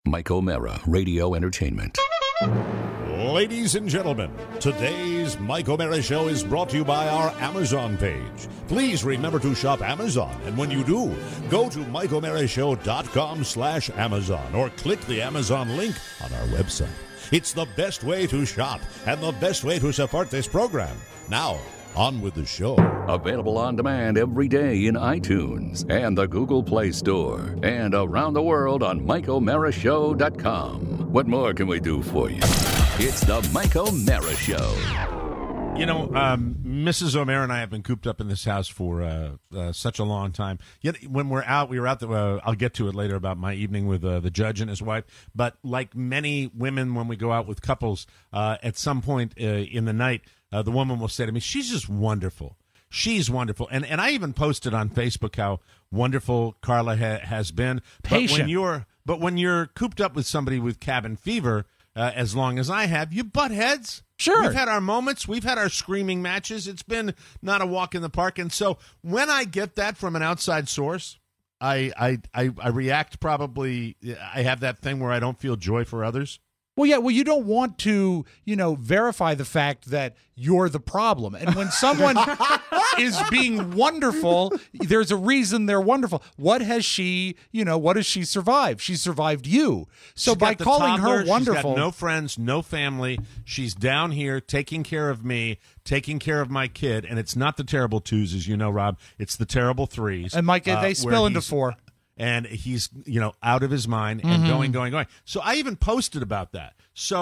Mike O'Mara, Radio Entertainment. Ladies and gentlemen, today's Mike O'Mara Show is brought to you by our Amazon page. Please remember to shop Amazon, and when you do, go to MikeO'MaraShow.com/Amazon or click the Amazon link on our website. It's the best way to shop and the best way to support this program. Now, on with the show. Available on demand every day in iTunes and the Google Play Store and around the world on MikeO'MaraShow.com. What more can we do for you? It's the Mike O'Mara Show. You know, Mrs. O'Mara and I have been cooped up in this house for such a long time. Yet when we were out, I'll get to it later about my evening with the judge and his wife. But like many women, when we go out with couples, at some point in the night, the woman will say to me, she's just wonderful. She's wonderful. And I even posted on Facebook how wonderful Carla has been. Patient. But when you're cooped up with somebody with cabin fever, as long as I have, you butt heads. Sure. We've had our moments. We've had our screaming matches. It's been not a walk in the park. And so when I get that from an outside source, I react probably. I have that thing where I don't feel joy for others. Well, yeah, you don't want to, verify the fact that you're the problem. And when someone is being wonderful, there's a reason they're wonderful. What has she survived? She survived you. So by calling her wonderful. She's got no friends, no family. She's down here taking care of me, taking care of my kid. And it's not the terrible twos, as you know, Rob. It's the terrible threes. And Mike, they spill into four. And he's, out of his mind and going. So I even posted about that.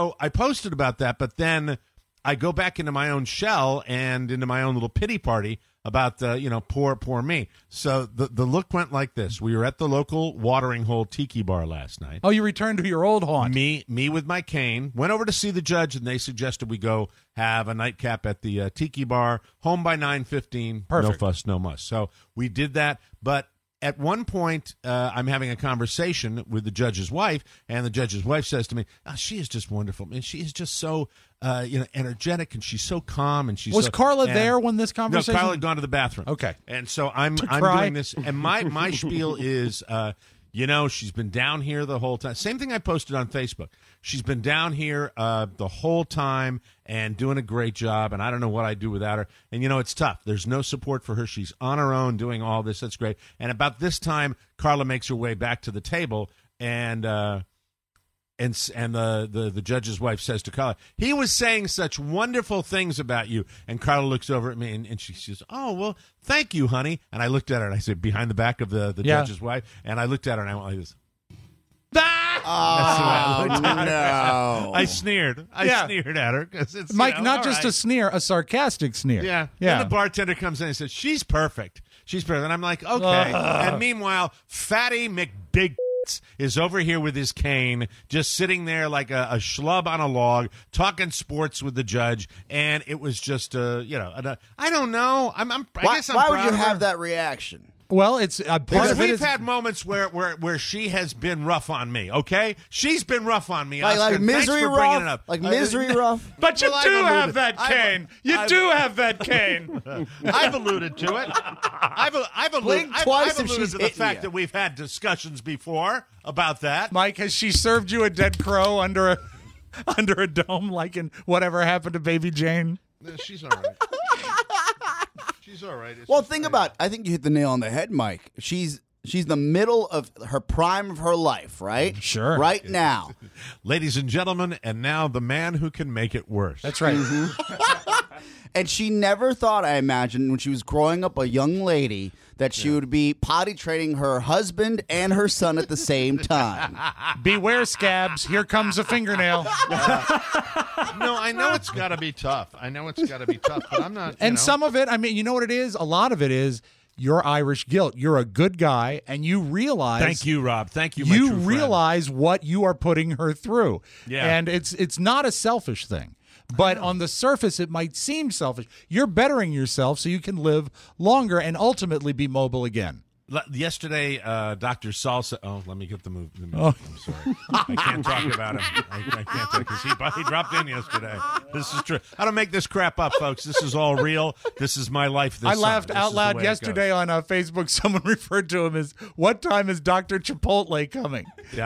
But then I go back into my own shell and into my own little pity party about, poor me. So the look went like this. We were at the local watering hole tiki bar last night. Oh, you returned to your old haunt. Me with my cane. Went over to see the judge, and they suggested we go have a nightcap at the tiki bar. Home by 9:15. Perfect. No fuss, no muss. So we did that, but at one point, I'm having a conversation with the judge's wife, and the judge's wife says to me, she is just wonderful. Man, she is just so, energetic, and she's so calm. And she's Was Carla there when this conversation? No, Carla had gone to the bathroom. Okay. And so I'm doing this, and my spiel is, she's been down here the whole time. Same thing I posted on Facebook. She's been down here the whole time and doing a great job, and I don't know what I'd do without her. And, it's tough. There's no support for her. She's on her own doing all this. That's great. And about this time, Carla makes her way back to the table, and the judge's wife says to Carla, he was saying such wonderful things about you. And Carla looks over at me, and she says, oh, well, thank you, honey. And I looked at her, and I said, behind the back of the judge's wife, and I looked at her, and I went like this. Oh, no. I sneered. I sneered at her. It's, Mike, not just a sneer, a sarcastic sneer. Yeah. Then the bartender comes in and says, she's perfect. She's perfect. And I'm like, okay. And meanwhile, Fatty McBig is over here with his cane, just sitting there like a schlub on a log, talking sports with the judge, and it was just, I don't know. Why would you have that reaction? Well, it's because we've had moments where she has been rough on me. Okay, she's been rough on me. Like misery rough, bringing it up. Like misery rough. But you do have that cane. You do have that cane. I've alluded to it. I've alluded to the fact that we've had discussions before about that. Mike, has she served you a dead crow under a dome, like in Whatever Happened to Baby Jane? She's all right. She's all right. Well, think about. I think you hit the nail on the head, Mike. She's the middle of her prime of her life, right? Sure. Right now. Ladies and gentlemen, and now the man who can make it worse. That's right. And she never thought, I imagine, when she was growing up a young lady, that she would be potty training her husband and her son at the same time. Beware, Scabs. Here comes a fingernail. No, I know it's got to be tough. But I'm not. And some of it, you know what it is? A lot of it is your Irish guilt. You're a good guy, and you realize. Thank you, Rob. Thank you, my you true friend. realize what you are putting her through. Yeah. And it's not a selfish thing. But on the surface, it might seem selfish. You're bettering yourself so you can live longer and ultimately be mobile again. Yesterday, Dr. Salsa. Oh, let me get the move. I'm sorry. I can't talk about him. I can't talk because he dropped in yesterday. This is true. I don't make this crap up, folks. This is all real. This is my life. I laughed out loud yesterday on Facebook. Someone referred to him as, "What time is Dr. Chipotle coming?" Yeah.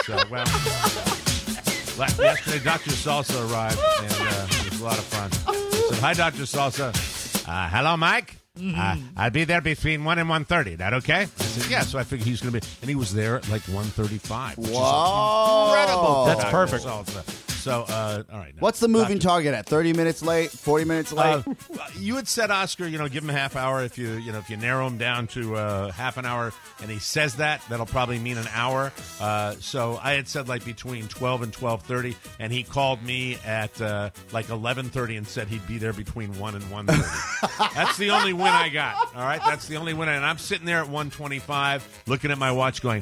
Yesterday, Dr. Salsa arrived, and it was a lot of fun. I said, "Hi, Dr. Salsa. Hello, Mike. I'll be there between 1 and 1:30. That okay?" I said, "Yeah." So I figured he's going to be, and he was there at like 1:35. Whoa. Incredible. That's perfect. So, all right. Now, What's the moving target at? 30 minutes late? 40 minutes late? You had said, Oscar, give him a half hour. If you narrow him down to half an hour, and he says that'll probably mean an hour. So I had said like between 12 and 12:30, and he called me at like 11:30 and said he'd be there between 1 and 1:30. That's the only win I got. All right, that's the only win, and I'm sitting there at 1:25, looking at my watch, going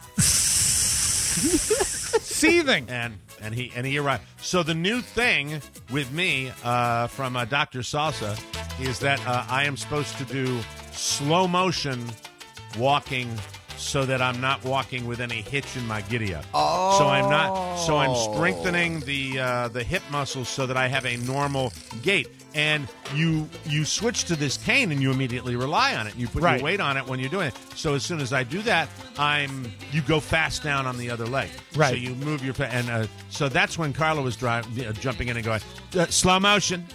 Seething. And he arrived. So the new thing with me from Dr. Salsa is that I am supposed to do slow motion walking so that I'm not walking with any hitch in my giddy-up. Oh. So I'm strengthening the hip muscles so that I have a normal gait. And you switch to this cane and you immediately rely on it. You put your weight on it when you're doing it. So as soon as I do that, you go fast down on the other leg. Right. So you move your and so that's when Carla was jumping in and going, slow motion.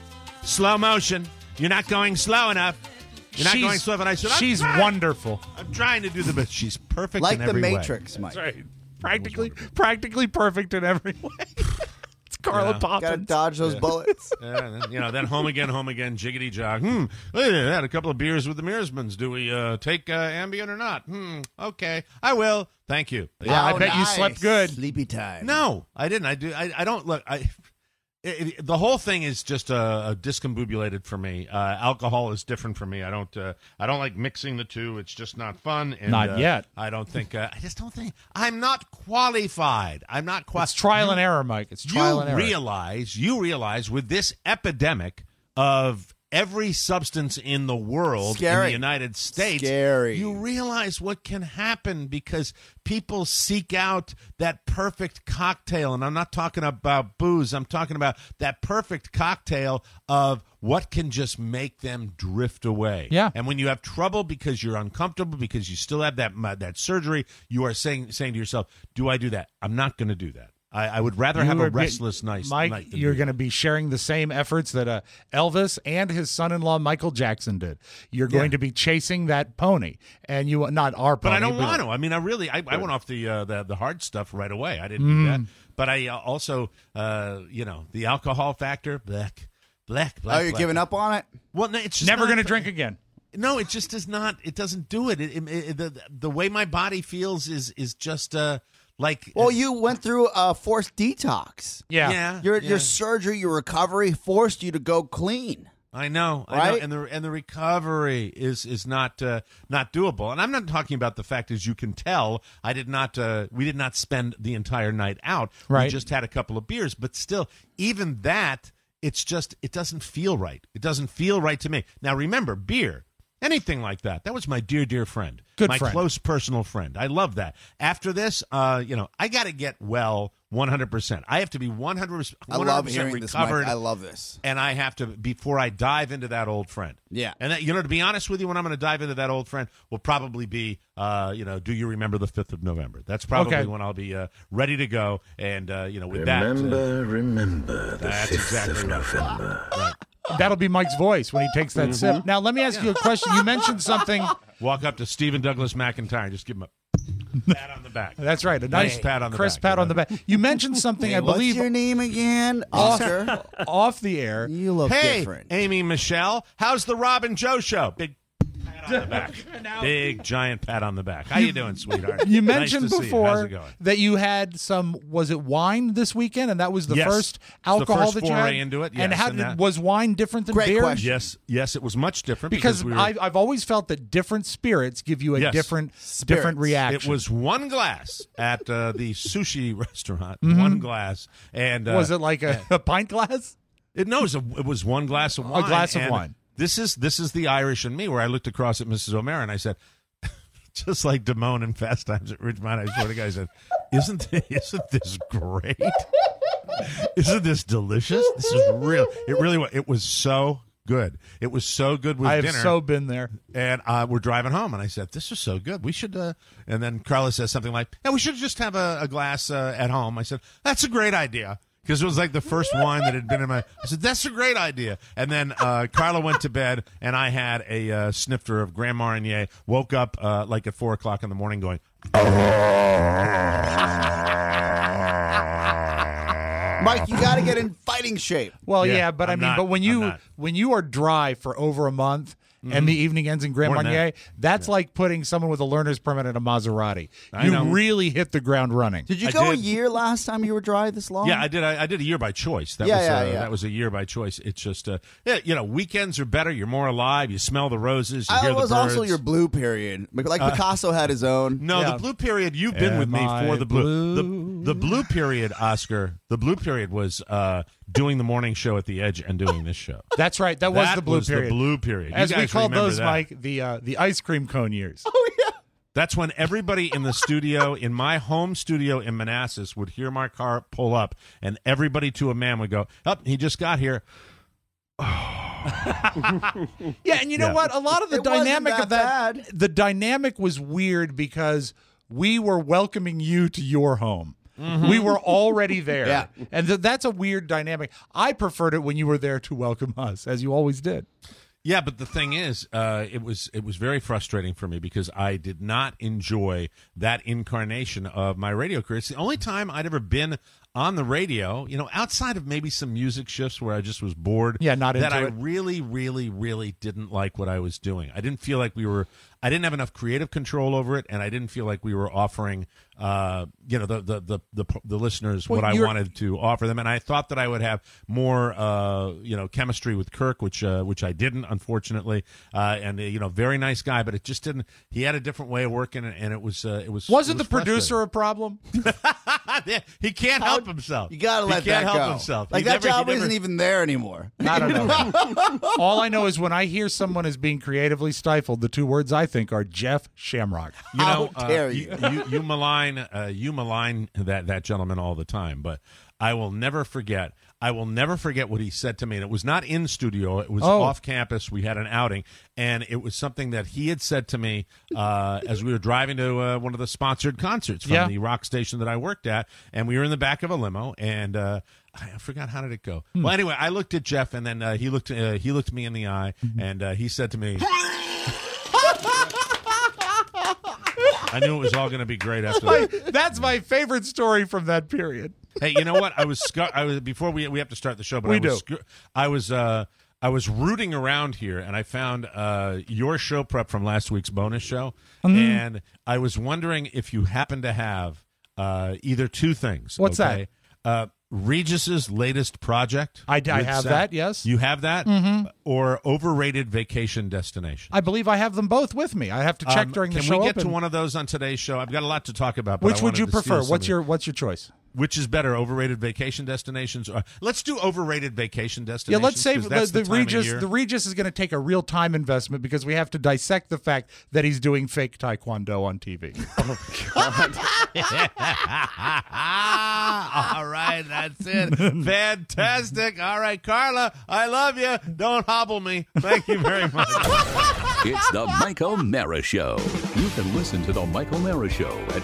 You're not going slow enough. You're not going slow enough. And I said, she's wonderful. I'm trying to do the best. She's perfect like in the every way. Matrix, Mike. That's right. Practically perfect in every way. It's Carla Poppins. Got to dodge those bullets. Then home again, jiggity jog. Had a couple of beers with the Mearsmans. Do we take Ambien or not? Okay, I will. Thank you. Yeah, I bet you slept good. Sleepy time. No, I didn't. I don't look. The whole thing is just discombobulated for me. Alcohol is different for me. I don't like mixing the two. It's just not fun. And, not yet. I don't think. I just don't think. I'm not qualified. It's trial and error, Mike. It's trial and error. You realize with this epidemic of every substance in the world in the United States, you realize what can happen because people seek out that perfect cocktail. And I'm not talking about booze. I'm talking about that perfect cocktail of what can just make them drift away. Yeah. And when you have trouble because you're uncomfortable, because you still have that surgery, you are saying to yourself, do I do that? I'm not going to do that. I would rather have a restless night. Mike, you're going to be sharing the same efforts that Elvis and his son-in-law Michael Jackson did. You're going to be chasing that pony, and not our pony. But I don't want to. I mean, I went off the hard stuff right away. I didn't do that. But I also, the alcohol factor, black. Oh, you're giving up on it? Well, no, it's just never going to drink again. No, it just does not. It doesn't do it. The way my body feels is just. Well, you went through a forced detox. Yeah. Your surgery, your recovery forced you to go clean. I know, right? And the recovery is not doable. And I'm not talking about the fact, as you can tell, we did not spend the entire night out. Right. We just had a couple of beers, but still, even that, it doesn't feel right. It doesn't feel right to me. Now, remember, beer. Anything like that. That was my dear friend. Good my friend. Close personal friend. I love that. After this, I got to get well 100%. I have to be 100% I love hearing recovered. this, Mike. I love this. And I have to, before I dive into that old friend. Yeah. And that, to be honest with you, when I'm going to dive into that old friend will probably be, do you remember the 5th of November? That's probably when I'll be ready to go. And, with Remember the that's 5th exactly of November. Right. That'll be Mike's voice when he takes that sip. Now, let me ask you a question. You mentioned something. Walk up to Stephen Douglas McIntyre and just give him a pat on the back. That's right. A nice pat on the crisp back. pat on the back. You mentioned something, I believe. What's your name again? Oscar. Off the air. You look Hey, different. Amy Michelle, how's the Robin Joe show? Big pat on the back. Big giant pat on the back. How you doing, sweetheart? You mentioned nice to see you. How's before it going? that you had some, was it wine this weekend? And that was the Yes. first It's the alcohol first that you had? foray into it, And yes, how and that- was wine different than Great beer? question. Yes, it was much different Because we were, I've always felt that different spirits give you a Yes. different Spirits. reaction. it was one glass at the sushi restaurant. One glass, and Was it like a pint glass? it was one glass of wine. glass of and wine. This is the Irish in me, where I looked across at Mrs. O'Mara and I said, just like Damone in Fast Times at Ridgemont. I swear to God, I said, isn't this great? Isn't this delicious? This is real. It really was. It was so good. It was so good with I have dinner. so been there. And we're driving home, and I said, this is so good. We should, and then Carla says something like, yeah, we should just have a glass at home. I said, that's a great idea. Because it was like the first wine that had been in my... I said, that's a great idea. And then Carla went to bed, and I had a snifter of Grand Marnier, woke up like at 4 o'clock in the morning going... Mike, you got to get in fighting shape. Well, Yeah, yeah, but I'm I mean, not- but when I'm you are dry for over a month and the evening ends in Grand More than Marnier, that. that's like putting someone with a learner's permit in a Maserati. I You know. really hit the ground running. Did you I go a did. year last time you were dry this long? Yeah, I did. I did a year by choice. That Yeah, was yeah. That was a year by choice. It's just, weekends are better. You're more alive. You smell the roses. You hear It was the birds. also your blue period. Like Picasso had his own. No, Yeah. the blue period. You've been with me Am for I the blue. The blue period, Oscar. The blue period was doing the morning show at the Edge and doing this show. That's right. That was the blue was period. The blue period. You As we guys called remember those, that. Mike, the ice cream cone years. That's when everybody in the studio, in my home studio in Manassas, would hear my car pull up, and everybody to a man would go, "Oh, he just got here." Yeah, and you know Yeah. what? A lot of the It wasn't dynamic that of that, bad. the dynamic was weird because we were welcoming you to your home. We were already there. Yeah. And that's a weird dynamic. I preferred it when you were there to welcome us, as you always did. Yeah, but the thing is, it was very frustrating for me because I did not enjoy that incarnation of my radio career. It's the only time I'd ever been on the radio, outside of maybe some music shifts where I just was bored. Yeah, not into that I it. really, really, really didn't like what I was doing. I didn't feel like I didn't have enough creative control over it, and I didn't feel like we were offering, the listeners what I you're- wanted to offer them. And I thought that I would have more, chemistry with Kirk, which I didn't, unfortunately. And very nice guy, but it just didn't. He had a different way of working, and it was. Wasn't the producer a problem? Yeah, he can't help himself. You got to let he can't that help go. himself. Like He that never- he job isn't never- even there anymore. I don't know. All I know is when I hear someone is being creatively stifled, the two words I think are Jeff Shamrock. How dare you. you malign that gentleman all the time, but I will never forget what he said to me. And it was not in studio; it was off campus. We had an outing, and it was something that he had said to me as we were driving to one of the sponsored concerts from the rock station that I worked at, and we were in the back of a limo, and I forgot how did it go. Well, anyway, I looked at Jeff, and then he looked me in the eye, and he said to me. I knew it was all going to be great after that. That's my favorite story from that period. Hey, you know what? I was before we have to start the show, but I was rooting around here, and I found your show prep from last week's bonus show, and I was wondering if you happen to have either two things. What's that? Regis's latest project. I with have Seth. that, yes. You have that? Or overrated vacation destination? I believe I have them both with me. I have to check during the show. Can we get open. to one of those on today's show? I've got a lot to talk about. But Which I would you wanted to steal prefer? some of What's your choice? Which is better, overrated vacation destinations? Let's do overrated vacation Yeah, destinations. let's say 'cause that's the time of Regis. year. The Regis is going to take a real time investment because we have to dissect the fact that he's doing fake taekwondo on TV. All right, that's it. Fantastic. All right, Carla, I love you. Don't hobble me. Thank you very much. It's the Mike O'Mara Show. You can listen to the Mike O'Mara Show at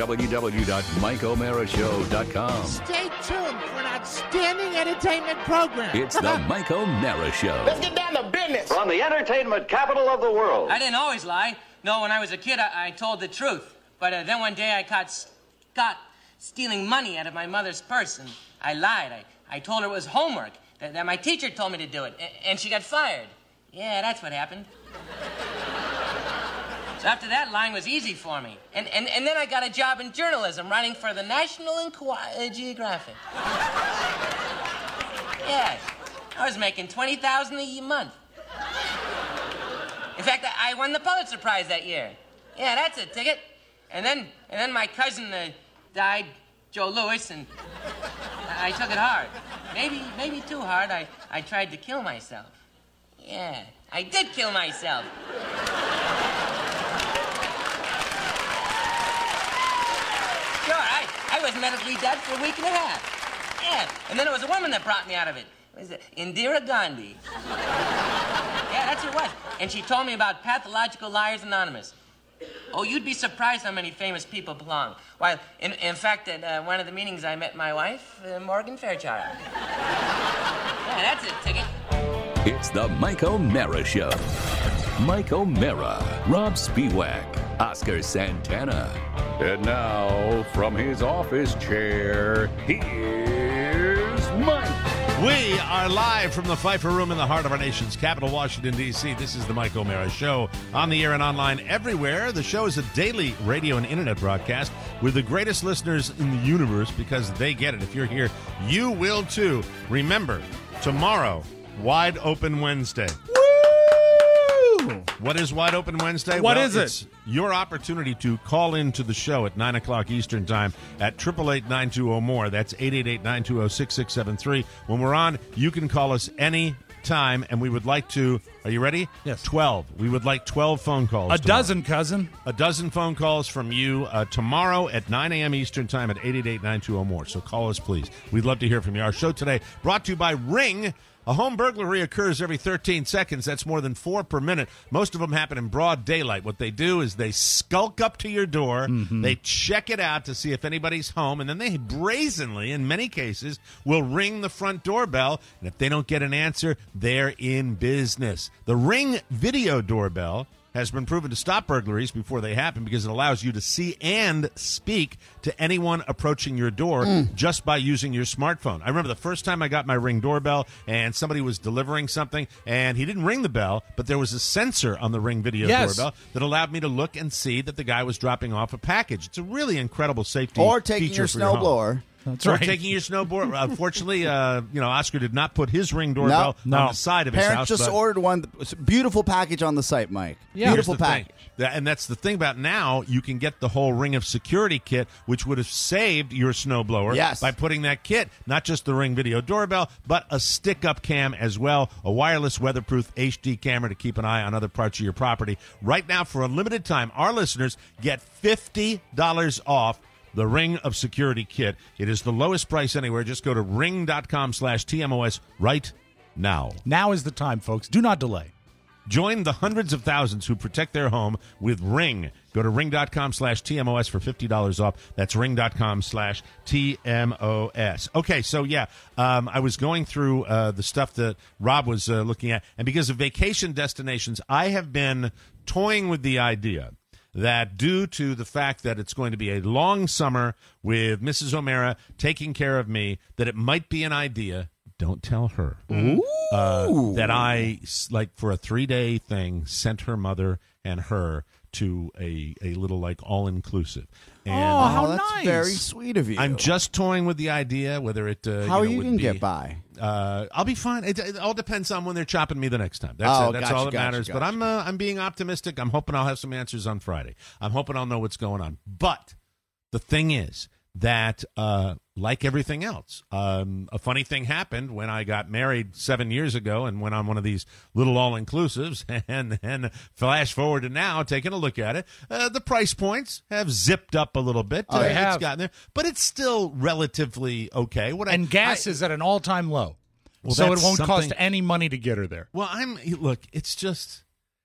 www.mikeomarashow.com. Stay tuned for an outstanding entertainment program. It's the Mike O'Mara Show. Let's get down to business. From the entertainment capital of the world. I didn't always lie. No, when I was a kid, I told the truth. But then one day I caught Scott stealing money out of my mother's purse, and I lied. I told her it was homework, that my teacher told me to do it, and she got fired. Yeah, that's what happened. So after that, lying was easy for me. And then I got a job in journalism, writing for the National Geographic. Yes, I was making $20,000 a month. In fact, I won the Pulitzer Prize that year. Yeah, that's a ticket. And then my cousin died, Joe Louis, and I took it hard. Maybe too hard. I tried to kill myself. Yeah, I did kill myself. I was medically dead for a week and a half. Yeah, and then it was a woman that brought me out of it. What is it? Indira Gandhi. Yeah, that's who it was. And she told me about Pathological Liars Anonymous. Oh, you'd be surprised how many famous people belong. Why, in fact, at one of the meetings I met my wife, Morgan Fairchild. Yeah, that's it, Ticket. It's the Mike O'Mara Show. Mike O'Mara, Rob Spiewak, Oscar Santana. And now, from his office chair, here's Mike. We are live from the Pfeiffer Room in the heart of our nation's capital, Washington, D.C. This is the Mike O'Mara Show, on the air and online everywhere. The show is a daily radio and internet broadcast with the greatest listeners in the universe because they get it. If you're here, you will too. Remember, tomorrow, Wide Open Wednesday. What is Wide Open Wednesday? What Well, is it? It's your opportunity to call into the show at 9 o'clock Eastern Time at 888-920-MORE. That's 888-920-6673. When we're on, you can call us any time, and we would like to, are you ready? Yes. 12. We would like 12 phone calls. A tomorrow. dozen, cousin. A dozen phone calls from you tomorrow at 9 a.m. Eastern Time at 888-920-MORE. So call us, please. We'd love to hear from you. Our show today brought to you by Ring. A home burglary occurs every 13 seconds. That's more than 4 per minute. Most of them happen in broad daylight. What they do is they skulk up to your door. They check it out to see if anybody's home, and then they brazenly, in many cases, will ring the front doorbell. And if they don't get an answer, they're in business. The Ring video doorbell has been proven to stop burglaries before they happen because it allows you to see and speak to anyone approaching your door just by using your smartphone. I remember the first time I got my Ring doorbell and somebody was delivering something and he didn't ring the bell, but there was a sensor on the Ring video doorbell that allowed me to look and see that the guy was dropping off a package. It's a really incredible safety Or taking feature your for home. snowblower. That's Or right. taking your snowboard. Unfortunately, Oscar did not put his Ring doorbell on the side of his Parents house. just but ordered one. It's a beautiful package on the site, Mike. Yeah. Beautiful Here's the thing. package. And that's the thing about now, you can get the whole Ring of Security kit, which would have saved your snowblower by putting that kit, not just the Ring video doorbell, but a stick-up cam as well, a wireless weatherproof HD camera to keep an eye on other parts of your property. Right now, for a limited time, our listeners get $50 off the Ring of Security kit. It is the lowest price anywhere. Just go to ring.com/TMOS right now. Now is the time, folks. Do not delay. Join the hundreds of thousands who protect their home with Ring. Go to ring.com/TMOS for $50 off. That's ring.com/TMOS. Okay, so I was going through the stuff that Rob was looking at, and because of vacation destinations, I have been toying with the idea that due to the fact that it's going to be a long summer with Mrs. O'Mara taking care of me, that it might be an idea, don't tell her, that I, like for a 3-day thing, sent her mother and her to a little like all-inclusive. And how that's nice. very sweet of you. I'm just toying with the idea whether it How are you would going to be- get by? I'll be fine. It all depends on when they're chopping me the next time. That's Oh, it. That's gotcha, all that gotcha, matters. But gotcha. I'm being optimistic. I'm hoping I'll have some answers on Friday. I'm hoping I'll know what's going on. But the thing is that, like everything else, a funny thing happened when I got married 7 years ago and went on one of these little all-inclusives. And then flash forward to now, taking a look at it, the price points have zipped up a little bit. They have. It's gotten there, but it's still relatively okay. And gas is at an all-time low. Well, So it that's won't cost something- any money to get her there. Well, look. It's just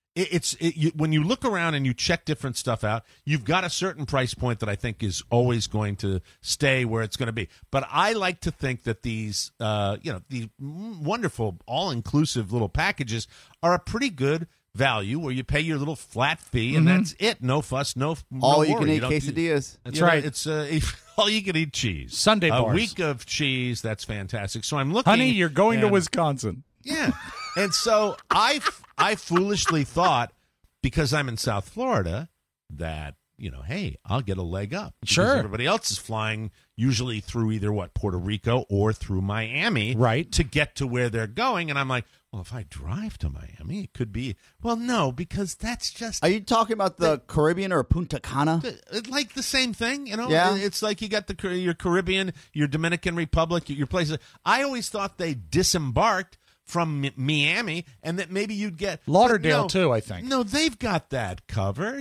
when you look around and you check different stuff out, you've got a certain price point that I think is always going to stay where it's going to be. But I like to think that these these wonderful all-inclusive little packages are a pretty good value where you pay your little flat fee and that's it. No fuss, no All worry. you can eat don't- quesadillas. That's you know, right. It's all you can eat cheese. Sunday A bars. week of cheese. That's fantastic. So I'm looking. Honey, you're going to and- Wisconsin. Yeah. And so I foolishly thought, because I'm in South Florida, that, hey, I'll get a leg up. Because Sure. everybody else is flying usually through either Puerto Rico or through Miami Right. to get to where they're going. And I'm like, well, if I drive to Miami, it could be. Well, no, because that's just Are you talking about the Caribbean or Punta Cana? like the same thing, Yeah. It's like you got your Caribbean, your Dominican Republic, your places. I always thought they disembarked from Miami, and that maybe you'd get Lauderdale, no, too, I think. No, they've got that covered.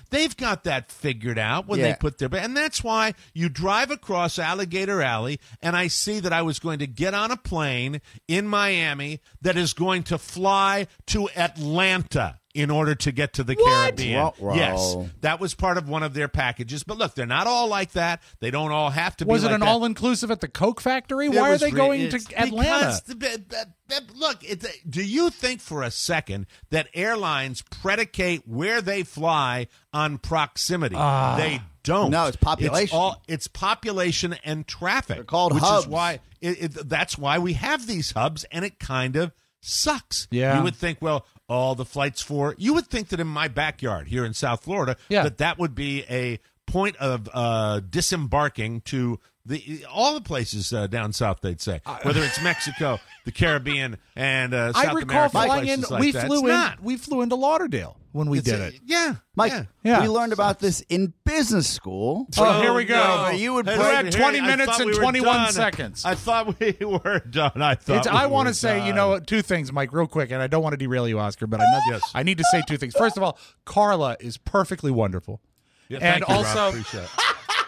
They've got that figured out when they put their... And that's why you drive across Alligator Alley, and I see that I was going to get on a plane in Miami that is going to fly to Atlanta in order to get to the Caribbean. Ruh-roh. Yes, that was part of one of their packages. But look, they're not all like that. They don't all have to be Was like it an that. all-inclusive at the Coke factory? It Why are was they going to it's Atlanta? because look, do you think for a second that airlines predicate where they fly on proximity? They don't. No, it's population. It's population and traffic. They're called which hubs. Is why that's why we have these hubs, and it kind of sucks. Yeah. You would think, well, all the flights you would think that in my backyard here in South Florida, that would be a point of disembarking to all the places down south. They'd say, whether it's Mexico, the Caribbean, and South I recall America, flying in. places like We that. flew It's in. not. We flew into Lauderdale when we did it. Yeah, Mike, Yeah. we learned about this in business school. Oh, here we go. No, you would Hey, break- We're at 20 I minutes thought and we were 21 done. seconds. I thought we were done. I want to say, two things, Mike, real quick, and I don't want to derail you, Oscar, but I need to say two things. First of all, Carla is perfectly wonderful. Yeah, and thank you, Rob. also, Appreciate it.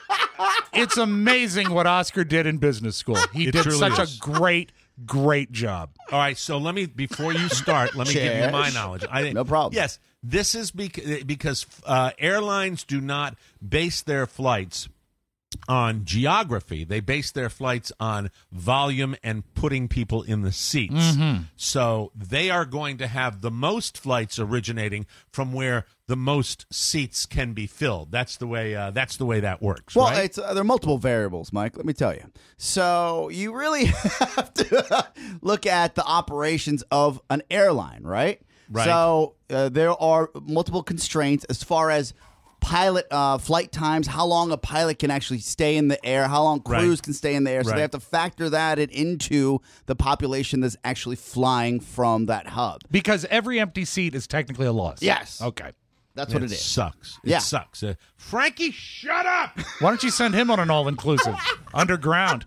it's amazing what Oscar did in business school. He It did truly such is. a great job. All right, so before you start, let me give you my Cheers. knowledge. No problem. Yes, this is because airlines do not base their flights on geography. They base their flights on volume and putting people in the seats. Mm-hmm. So they are going to have the most flights originating from where the most seats can be filled. That's the way that works. Well, right? there are multiple variables, Mike. Let me tell you. So you really have to look at the operations of an airline, right? Right. So there are multiple constraints as far as pilot flight times, how long a pilot can actually stay in the air, how long crews can stay in the air. So Right. they have to factor that into the population that's actually flying from that hub. Because every empty seat is technically a loss. Yes. Okay. That's what it it is. sucks. Yeah. It sucks. Frankie, shut up! Why don't you send him on an all-inclusive underground?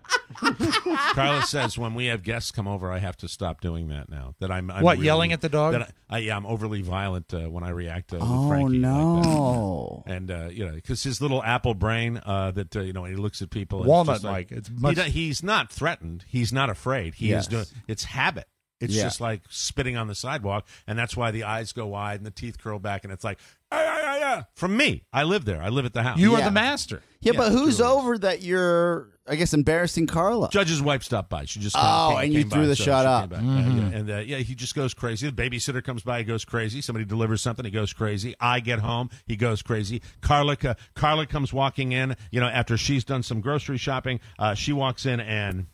Carla says when we have guests come over, I have to stop doing that now. That I'm What, really- yelling at the dog? That I'm overly violent when I react to Oh, Frankie. no. Like that. And because his little apple brain, that when he looks at people, it's Walnut, just like, Mike. It's much- he's not threatened. He's not afraid. He Yes. is doing. It's habit. It's Yeah. just like spitting on the sidewalk, and that's why the eyes go wide and the teeth curl back, and it's like, from me. I live there. I live at the house. You are Yeah. the master. Yeah, but who's truly. over that you're, I guess, embarrassing Carla? Judge's wife stopped by. She just and you threw the shot up. And he just goes crazy. The babysitter comes by, he goes crazy. Somebody delivers something, he goes crazy. I get home, he goes crazy. Carla comes walking in. After she's done some grocery shopping, she walks in and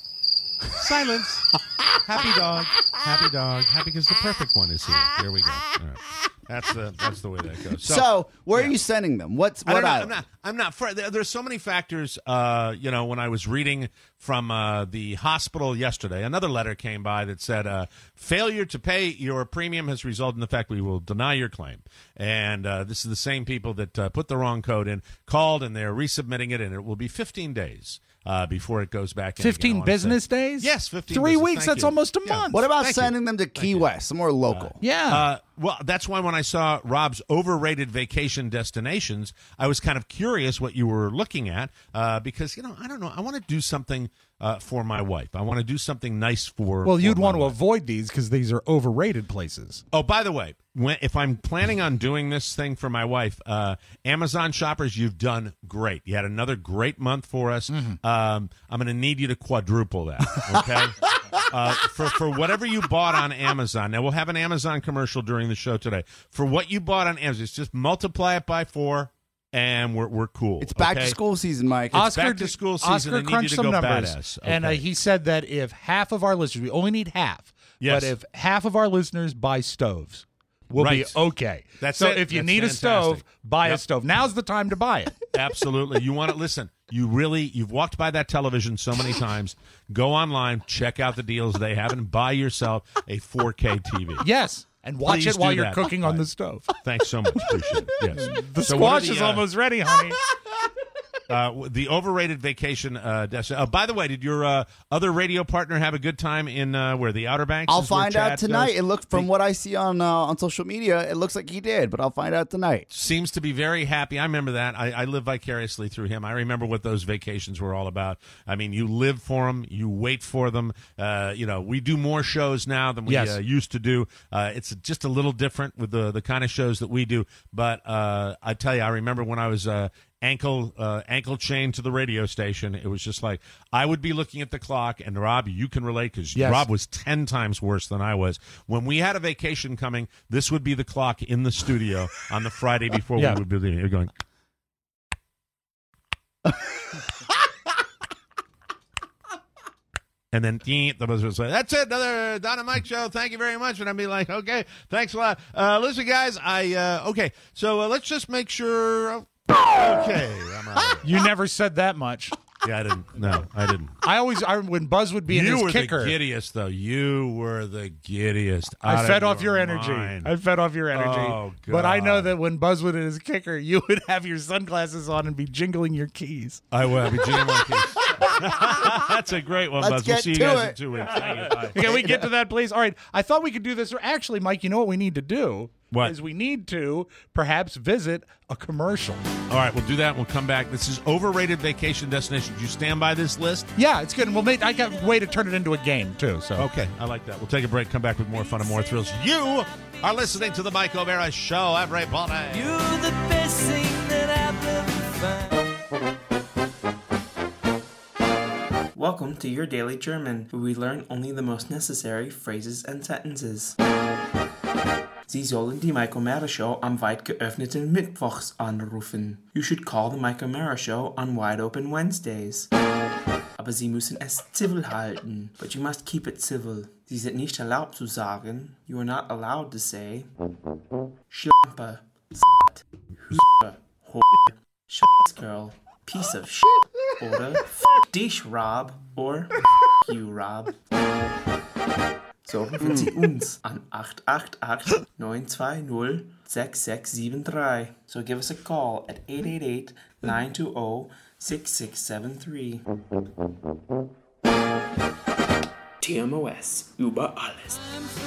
silence. Happy dog, happy because the perfect one is here. Here we go. All right. That's the way that goes. So where are you sending them? What I don't know. island? I'm not. There's so many factors. When I was reading from the hospital yesterday, another letter came by that said, failure to pay your premium has resulted in the fact we will deny your claim. And this is the same people that put the wrong code in, called, and they're resubmitting it, and it will be 15 days. Before it goes back in. 15 business days? Yes, 15 3 business. weeks, Thank that's you. almost a Yeah. month. What about Thank you. sending them to Key West, somewhere local? Yeah. Well, that's why when I saw Rob's overrated vacation destinations, I was kind of curious what you were looking at because, I don't know. I want to do something for my wife. I want to do something nice for Well, you'd for want my to wife. avoid these because these are overrated places. Oh, by the way, if I'm planning on doing this thing for my wife, Amazon shoppers, you've done great. You had another great month for us. I'm going to need you to quadruple that, okay? For whatever you bought on Amazon. Now, we'll have an Amazon commercial during the show today. For what you bought on Amazon, just multiply it by 4, and we're cool. It's back okay? to school season, Mike. It's back to school season. Oscar I need you crunched to some go numbers, badass. and Okay. he said that if half of our listeners, we only need half, Yes. but if half of our listeners buy stoves, we'll Right. be okay. That's so it. if you That's need fantastic. a stove, buy a Yep. stove. Now's the time to buy it. Absolutely. You want to listen. You've walked by that television so many times. Go online, check out the deals they have, and buy yourself a 4K TV. Yes, and watch Please it while do you're that. cooking on Right. the stove. Thanks so much. Appreciate it. Yes. The So what are squash is the, almost ready, honey. The overrated vacation destination. By the way, did your other radio partner have a good time in where the Outer Banks? I'll is where find out Chad tonight. goes? It looks from what I see on social media, it looks like he did, but I'll find out tonight. Seems to be very happy. I remember that. I live vicariously through him. I remember what those vacations were all about. I mean, you live for them, you wait for them. We do more shows now than we used to do. It's just a little different with the kind of shows that we do. But I tell you, I remember when I was ankle chain to the radio station. It was just like I would be looking at the clock, and Rob, you can relate because Rob was 10 times worse than I was. When we had a vacation coming, this would be the clock in the studio on the Friday before we would be leaving. You're going. And then the buzzer would say, "That's it, another Don and Mike show. Thank you very much." And I'd be like, "Okay, thanks a lot. Listen, guys, so let's just make sure." Okay, I'm out. You never said that much. Yeah, I didn't. No, I didn't. When Buzz would be in his kicker. You were the giddiest, though. You were the giddiest. I fed off your energy. Oh, God. But I know that when Buzz would in his kicker, you would have your sunglasses on and be jingling your keys. I would be jingling my keys. That's a great one, Buzz. We'll see you guys in 2 weeks. Can we get to that, please? All right. I thought we could do this. Actually, Mike, you know what we need to do? What? Is we need to perhaps visit a commercial. All right, we'll do that. We'll come back. This is overrated vacation destinations. You stand by this list? Yeah, it's good. And I got a way to turn it into a game, too. So okay, I like that. We'll take a break, come back with more fun and more thrills. You are listening to the Mike O'Meara Show, everybody. You're the best thing that I've ever found. Welcome to Your Daily German, where we learn only the most necessary phrases and sentences. Sie sollen die Mike O'Meara Show am weit geöffneten Mittwochs anrufen. You should call the Mike O'Meara Show on wide open Wednesdays. Aber Sie müssen es civil halten. But you must keep it civil. Sie sind nicht erlaubt zu sagen. You are not allowed to say Schlampe, S**t, Hübe, Hole, Scheißgirl, piece of shit, oder F*** dich, Rob, or F*** you, Rob. So rufen Sie uns an 888-920-6673. So give us a call at 888-920-6673. TMOS, über alles.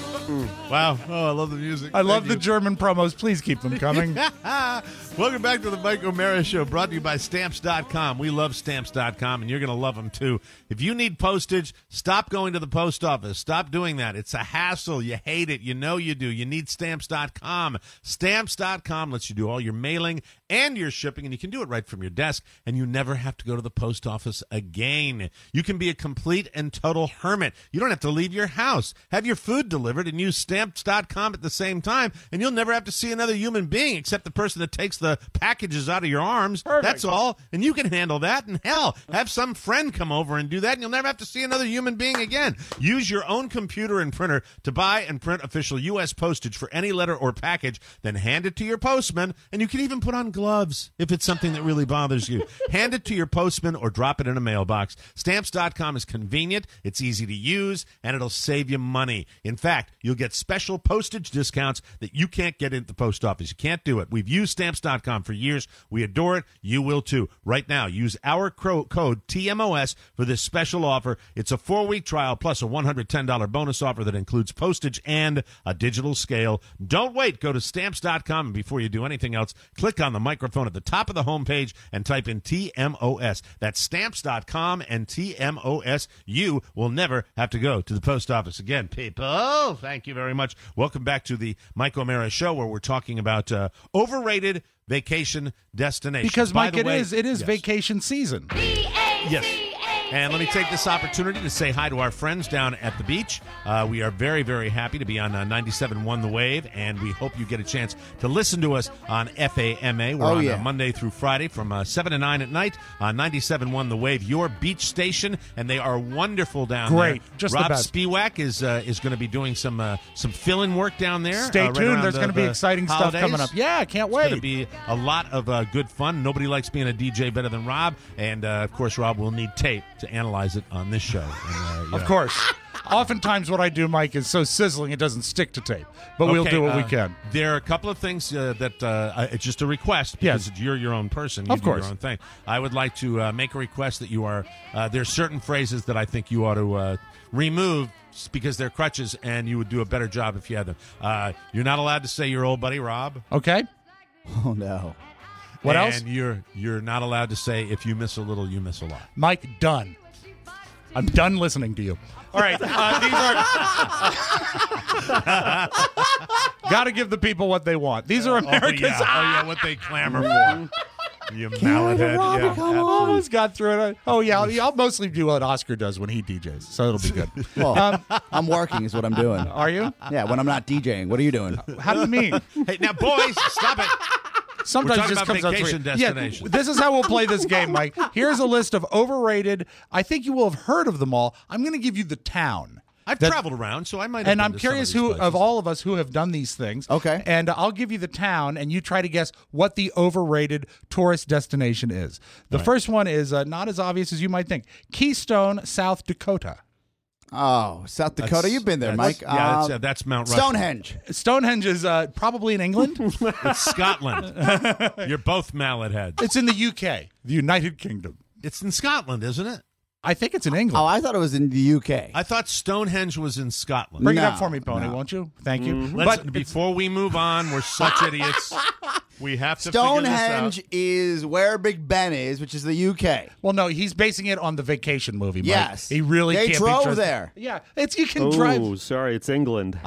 Wow. Oh, I love the music. I love the German promos. Please keep them coming. Welcome back to the Mike O'Meara Show, brought to you by Stamps.com. We love Stamps.com, and you're going to love them, too. If you need postage, stop going to the post office. Stop doing that. It's a hassle. You hate it. You know you do. You need Stamps.com. Stamps.com lets you do all your mailing and your shipping, and you can do it right from your desk, and you never have to go to the post office again. You can be a complete and total hermit. You don't have to leave your house. Have your food delivered and use Stamps.com at the same time, and you'll never have to see another human being except the person that takes the packages out of your arms. Perfect. That's all, and you can handle that. And hell, have some friend come over and do that, and you'll never have to see another human being again. Use your own computer and printer to buy and print official U.S. postage for any letter or package, then hand it to your postman, and you can even put on gloves if it's something that really bothers you. Hand it to your postman or drop it in a mailbox. Stamps.com is convenient, it's easy to use, and it'll save you money. In fact, you'll get special postage discounts that you can't get at the post office. You can't do it. We've used Stamps.com for years. We adore it. You will too. Right now, use our code TMOS for this special offer. It's a 4-week trial plus a $110 bonus offer that includes postage and a digital scale. Don't wait. Go to Stamps.com, and before you do anything else, click on the microphone at the top of the homepage and type in TMOS. That's Stamps.com and TMOS. You will never have to go to the post office again, people. Thank you very much. Welcome back to the Mike O'Meara Show, where we're talking about overrated vacation destinations. Because, Mike, it is vacation season. Yes. And let me take this opportunity to say hi to our friends down at the beach. We are very, very happy to be on 97.1 The Wave, and we hope you get a chance to listen to us on FAMA. We're on Monday through Friday from 7 to 9 at night on 97.1 The Wave, your beach station, and they are wonderful down there. Great. Just Rob the best. Spiewak is going to be doing some fill-in work down there. Stay tuned. There's going to be exciting stuff coming up. Yeah, I can't wait. It's going to be a lot of good fun. Nobody likes being a DJ better than Rob, and, of course, Rob will need tape to analyze it on this show. And, of course. Oftentimes what I do, Mike, is so sizzling it doesn't stick to tape. But we'll do what we can. There are a couple of things that it's just a request because you're your own person. You Of do course. your own thing. I would like to make a request that you are there's certain phrases that I think you ought to remove because they're crutches, and you would do a better job if you had them. You're not allowed to say your old buddy Rob. Okay. Oh, no. What and else? You're not allowed to say if you miss a little, you miss a lot. Mike, done. I'm done listening to you. All right. These are. Got to give the people what they want. These are America's. What they clamor for. You mallet head. Yeah, Almost got through it. Oh, yeah. I'll mostly do what Oscar does when he DJs, so it'll be good. Well, I'm working is what I'm doing. Are you? Yeah, when I'm not DJing. What are you doing? How do you mean? Hey, now, boys, stop it. Sometimes We're talking just about comes out vacation three. destinations. Yeah, this is how we'll play this game, Mike. Here's a list of overrated. I think you will have heard of them all. I'm going to give you the town. I've traveled around, so I might have And been I'm to curious some who of these of places. all of us who have done these things. Okay. And I'll give you the town, and you try to guess what the overrated tourist destination is. The first one is not as obvious as you might think. Keystone, South Dakota. Oh, South Dakota. You've been there, Mike. Yeah, that's Mount Rushmore. Stonehenge. Stonehenge is probably in England. It's Scotland. You're both mallet heads. It's in the UK, the United Kingdom. It's in Scotland, isn't it? I think it's in England. Oh, I thought it was in the UK. I thought Stonehenge was in Scotland. Bring it No, up for me, Pony, no. won't you? Thank you. Let's, But before we move on, we're such idiots. We have to figure this Stonehenge out. is where Big Ben is, which is the UK. well, no, he's basing it on the Vacation movie. Mike. Yes. he really They can't be drove trusted. there. Yeah, it's you can Oh, drive. sorry, it's England.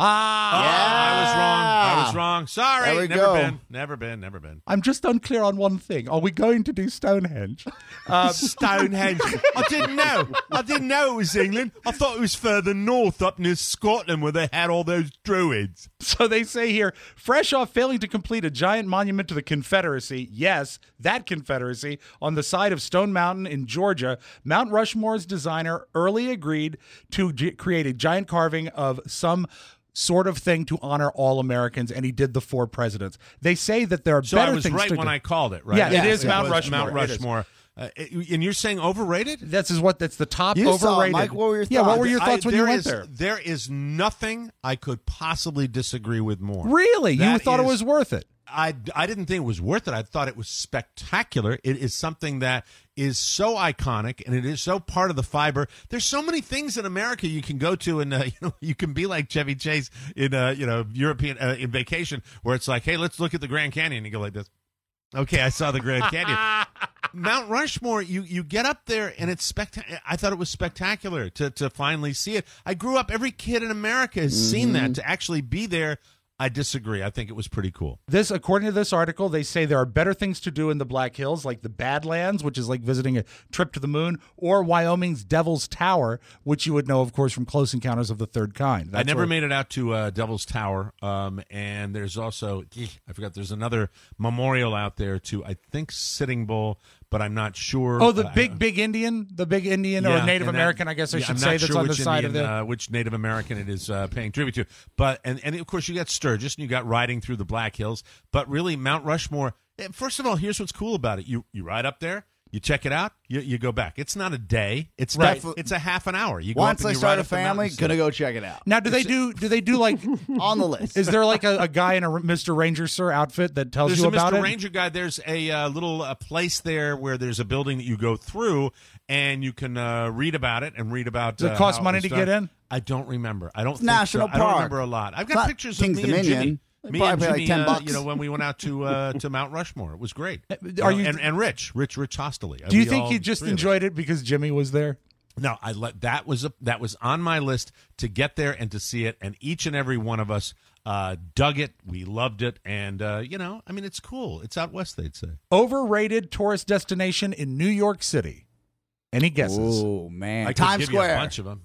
I was wrong. Sorry. There we Never go. been. Never been. I'm just unclear on one thing. Are we going to do Stonehenge? Stonehenge. I didn't know it was England. I thought it was further north up near Scotland where they had all those druids. So they say here, fresh off failing to complete a giant monument to the Confederacy, yes, that Confederacy, on the side of Stone Mountain in Georgia, Mount Rushmore's designer early agreed to create a giant carving of some sort of thing to honor all Americans, and he did the 4 presidents. They say that there are So better I was things right to when do. I called it, right? Yeah, it is It Mount was Rushmore. Mount It is. Rushmore. And you're saying overrated? That's the top You saw it, overrated. Mike. What were your Yeah, what thoughts? were your thoughts when you went there? There is nothing I could possibly disagree with more. Really? You That thought it is- was worth it? I didn't think it was worth it. I thought it was spectacular. It is something that is so iconic, and it is so part of the fiber. There's so many things in America you can go to, and you can be like Chevy Chase in European in vacation, where it's like, hey, let's look at the Grand Canyon. You go like this. Okay, I saw the Grand Canyon. Mount Rushmore, you get up there, and it's I thought it was spectacular to finally see it. I grew up. Every kid in America has seen that. To actually be there, I disagree. I think it was pretty cool. According to this article, they say there are better things to do in the Black Hills, like the Badlands, which is like visiting a trip to the moon, or Wyoming's Devil's Tower, which you would know, of course, from Close Encounters of the Third Kind. I never made it out to Devil's Tower, and there's also, I forgot, there's another memorial out there to, I think, Sitting Bull, but I'm not sure. Oh, the big Indian or Native American, I guess I should say, that's on the side of the... which Native American it is paying tribute to. But and of course you got Sturgis, and you got riding through the Black Hills. But really, Mount Rushmore. First of all, here's what's cool about it: you ride up there. You check it out. You go back. It's not a day. It's it's a half an hour. You go Once up and I you start ride a up the family, mountain. gonna go check it out. Now, do they do like... On the list. Is there like a guy in a Mr. Ranger Sir outfit that tells There's you a about Mr. it? Ranger guy. There's a little place there where there's a building that you go through, and you can read about it and read about. Does it cost how money was to done. get in? I don't remember. I don't think National so. I don't Park. remember a lot. I've It's got not pictures King's of me and Dominion. Jimmy. They Me probably and pay like Jimmy, $10. when we went out to Mount Rushmore, it was great. Are you- and Rich Hosteley. Do you We think all you just three of us. enjoyed it because Jimmy was there? No, that was on my list to get there and to see it, and each and every one of us dug it. We loved it, and it's cool. It's out west, they'd say. Overrated tourist destination in New York City. Any guesses? Oh man, I could Times give you Square. a bunch of them.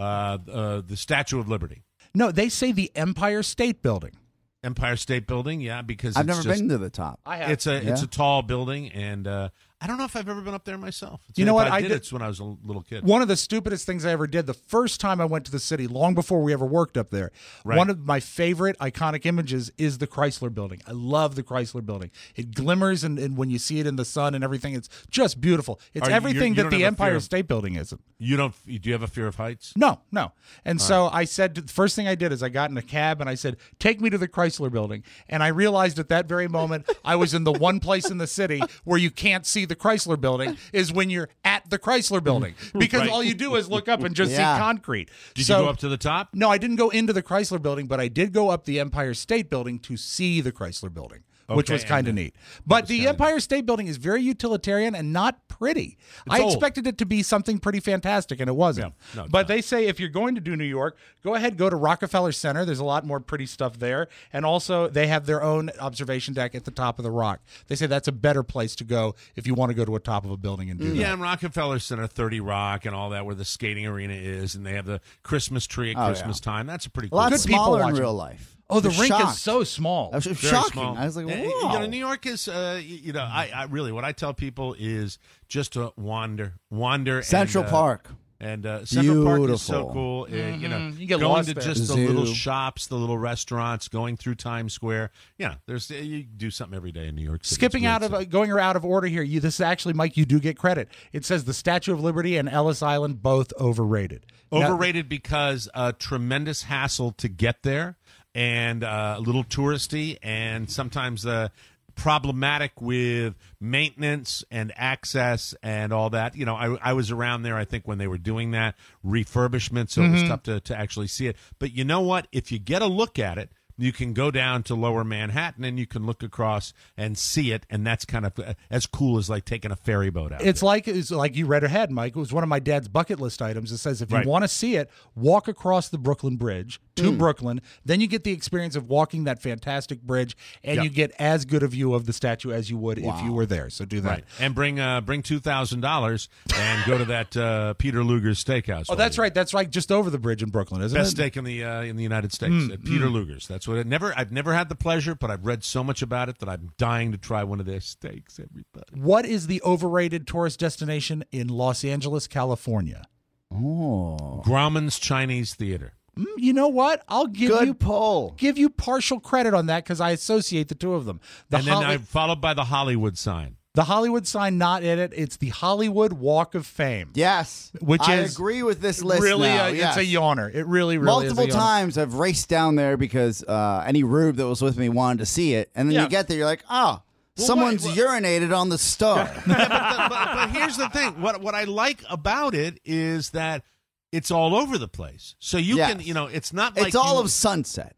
The Statue of Liberty, No, they say the Empire State Building. Empire State Building, yeah, because I've it's never just, been to the top. I have. It's a tall building, and I don't know if I've ever been up there myself. You know what? I I did did- it when I was a little kid. One of the stupidest things I ever did, the first time I went to the city, long before we ever worked up there, Right. one of my favorite iconic images is the Chrysler Building. I love the Chrysler Building. It glimmers, and when you see it in the sun and everything, it's just beautiful. It's Are you- everything you that don't the have a fear Empire of- State Building isn't. Do you have a fear of heights? No. And so I said, the first thing I did is I got in a cab and I said, take me to the Chrysler Building. And I realized at that very moment I was in the one place in the city where you can't see the Chrysler Building is when you're at the Chrysler Building. Because Right. all you do is look up and just Yeah. see concrete. Did So- you go up to the top? No, I didn't go into the Chrysler Building, but I did go up the Empire State Building to see the Chrysler Building, which Okay, was kind of and neat. But the Empire State Building is very utilitarian and not pretty. I old. expected it to be something pretty fantastic, and it wasn't. Yeah. No, it's but not. they say if you're going to do New York, go ahead, go to Rockefeller Center. There's a lot more pretty stuff there. And also, they have their own observation deck at the top of the rock. They say that's a better place to go if you want to go to a top of a building and do that. Yeah, and Rockefeller Center, 30 Rock, and all that, where the skating arena is, and they have the Christmas tree at Christmas time. That's a pretty A cool. lot Good people smaller in watching. real life. Oh, the You're rink shocked. is so small. That was Very shocking. small. I was like, You whoa. know, New York is, I really, what I tell people is just to wander. Central Park. And Central Park is so Beautiful. cool. You know, You get going lost to there. just the Zoo. little shops, the little restaurants, going through Times Square. Yeah, there's you do something every day in New York City. Skipping It's out great of city. going out of order here. This is actually, Mike, you do get credit. It says the Statue of Liberty and Ellis Island both overrated. Now- Overrated because a tremendous hassle to get there, and a little touristy, and sometimes problematic with maintenance and access and all that. You know, I was around there, I think, when they were doing that refurbishment, so it was tough to actually see it. But you know what? If you get a look at it, you can go down to Lower Manhattan and you can look across and see it, and that's kind of as cool as like taking a ferry boat out. It's like you read ahead, Mike. It was one of my dad's bucket list items. It says if you Right. want to see it, walk across the Brooklyn Bridge to Brooklyn. Then you get the experience of walking that fantastic bridge, and Yep. you get as good a view of the statue as you would if you were there. So do that. Right, and bring $2,000 and go to that Peter Luger's Steakhouse. Oh, that's right. That's right. Just over the bridge in Brooklyn, isn't Best it? steak in the United States at Peter Luger's. That's what I've never had the pleasure, but I've read so much about it that I'm dying to try one of their steaks. Everybody, What is the overrated tourist destination in Los Angeles, California? Grauman's Chinese Theater. You know what? I'll give Good poll. give you partial credit on that because I associate the two of them. And then I followed by the Hollywood sign. the Hollywood sign, not in it. It's the Hollywood Walk of Fame. Yes. Which I is agree with this list really now. it's yes. a yawner. It really Multiple is a yawner. times I've raced down there because any rube that was with me wanted to see it. And then Yeah. you get there, you're like, oh, someone's urinated on the star. But here's the thing. What I like about it is that it's all over the place. So you Yes. can, it's not like It's all of Sunset.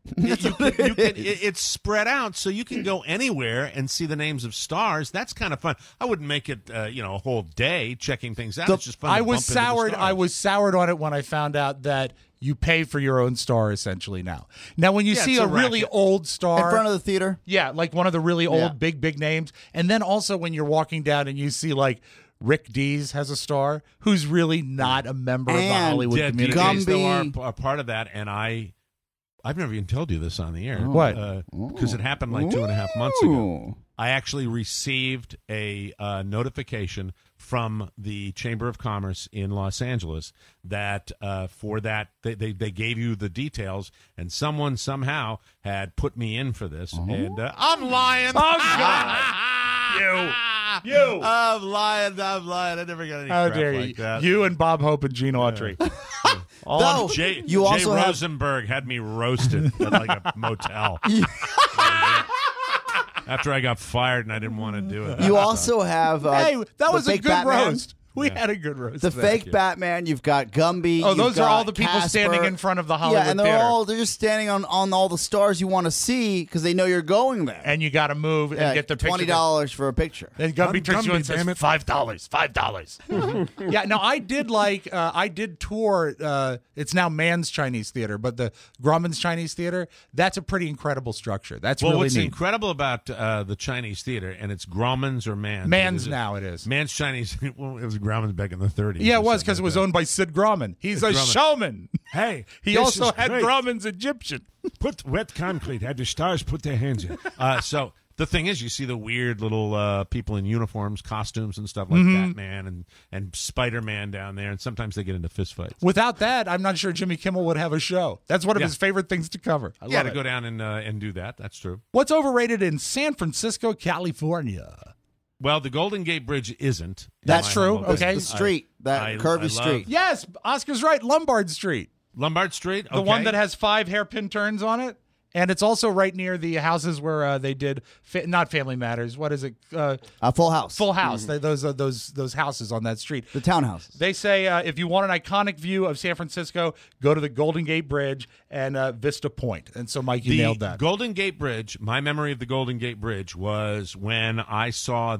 it's spread out, so you can go anywhere and see the names of stars. That's kind of fun. I wouldn't make it, a whole day checking things out. It's just fun. I to was bump into the soured. stars. I was soured on it when I found out that you pay for your own star essentially now. Now, when you Yeah, see it's a a really racket. old star In front of the theater. yeah, like one of the really old, Yeah. big names, and then also when you're walking down and you see like Rick Dees has a star, who's really not a member of the And Hollywood Yeah, community. DJs though Gumby. are part of that, and I've never even told you this on the air. What? Because it happened like 2.5 months ago. Ooh. I actually received a notification from the Chamber of Commerce in Los Angeles that for that they gave you the details, and someone somehow had put me in for this, and I'm lying. Oh, God. You. I'm lying. I never got any How crap dare like you? that. You and Bob Hope and Gene Autry. All No. on- Jay, You also Jay have- Rosenberg had me roasted at like a motel. After I got fired and I didn't want to do it. You also have hey, that the was a fake good Batman. roast. We had a good roast. The there. fake Batman. You've got Gumby. Oh, you've those are all got the people Casper. standing in front of the Hollywood Yeah, and they're Theater. they're just standing on all the stars you want to see because they know you're going there. And you got to move and get the picture. $20 for a picture. Then Gumby turns you and says, damn it. $5. Yeah, no, I did tour, it's now Mann's Chinese Theater, but the Grauman's Chinese Theater, that's a pretty incredible structure. That's Well, really what's neat. incredible about the Chinese theater, and it's Grauman's or Mann's? Mann's now it is. Mann's Chinese. Well, it was Grauman's back in the 30s. Yeah, it or was something because it like was that. owned by Sid Grauman. He's a Grauman. showman. Hey, He this also is had great. Grauman's Egyptian. Put wet concrete. Had the stars put their hands in. So The thing is, you see the weird little people in uniforms, costumes, and stuff like Batman and Spider-Man down there, and sometimes they get into fistfights. Without that, I'm not sure Jimmy Kimmel would have a show. That's one of his favorite things to cover. I love to it. go down and do that. That's true. What's overrated in San Francisco, California? Well, the Golden Gate Bridge isn't. That's true. Okay. The street, curvy street. Yes, Oscar's right. Lombard Street. Lombard Street? Okay. The one that has 5 hairpin turns on it. And it's also right near the houses where they did not Family Matters. What is it? Full House. Full House. Those houses on that street. The townhouses. They say if you want an iconic view of San Francisco, go to the Golden Gate Bridge and Vista Point. And so, Mike, you nailed that. Golden Gate Bridge. My memory of the Golden Gate Bridge was when I saw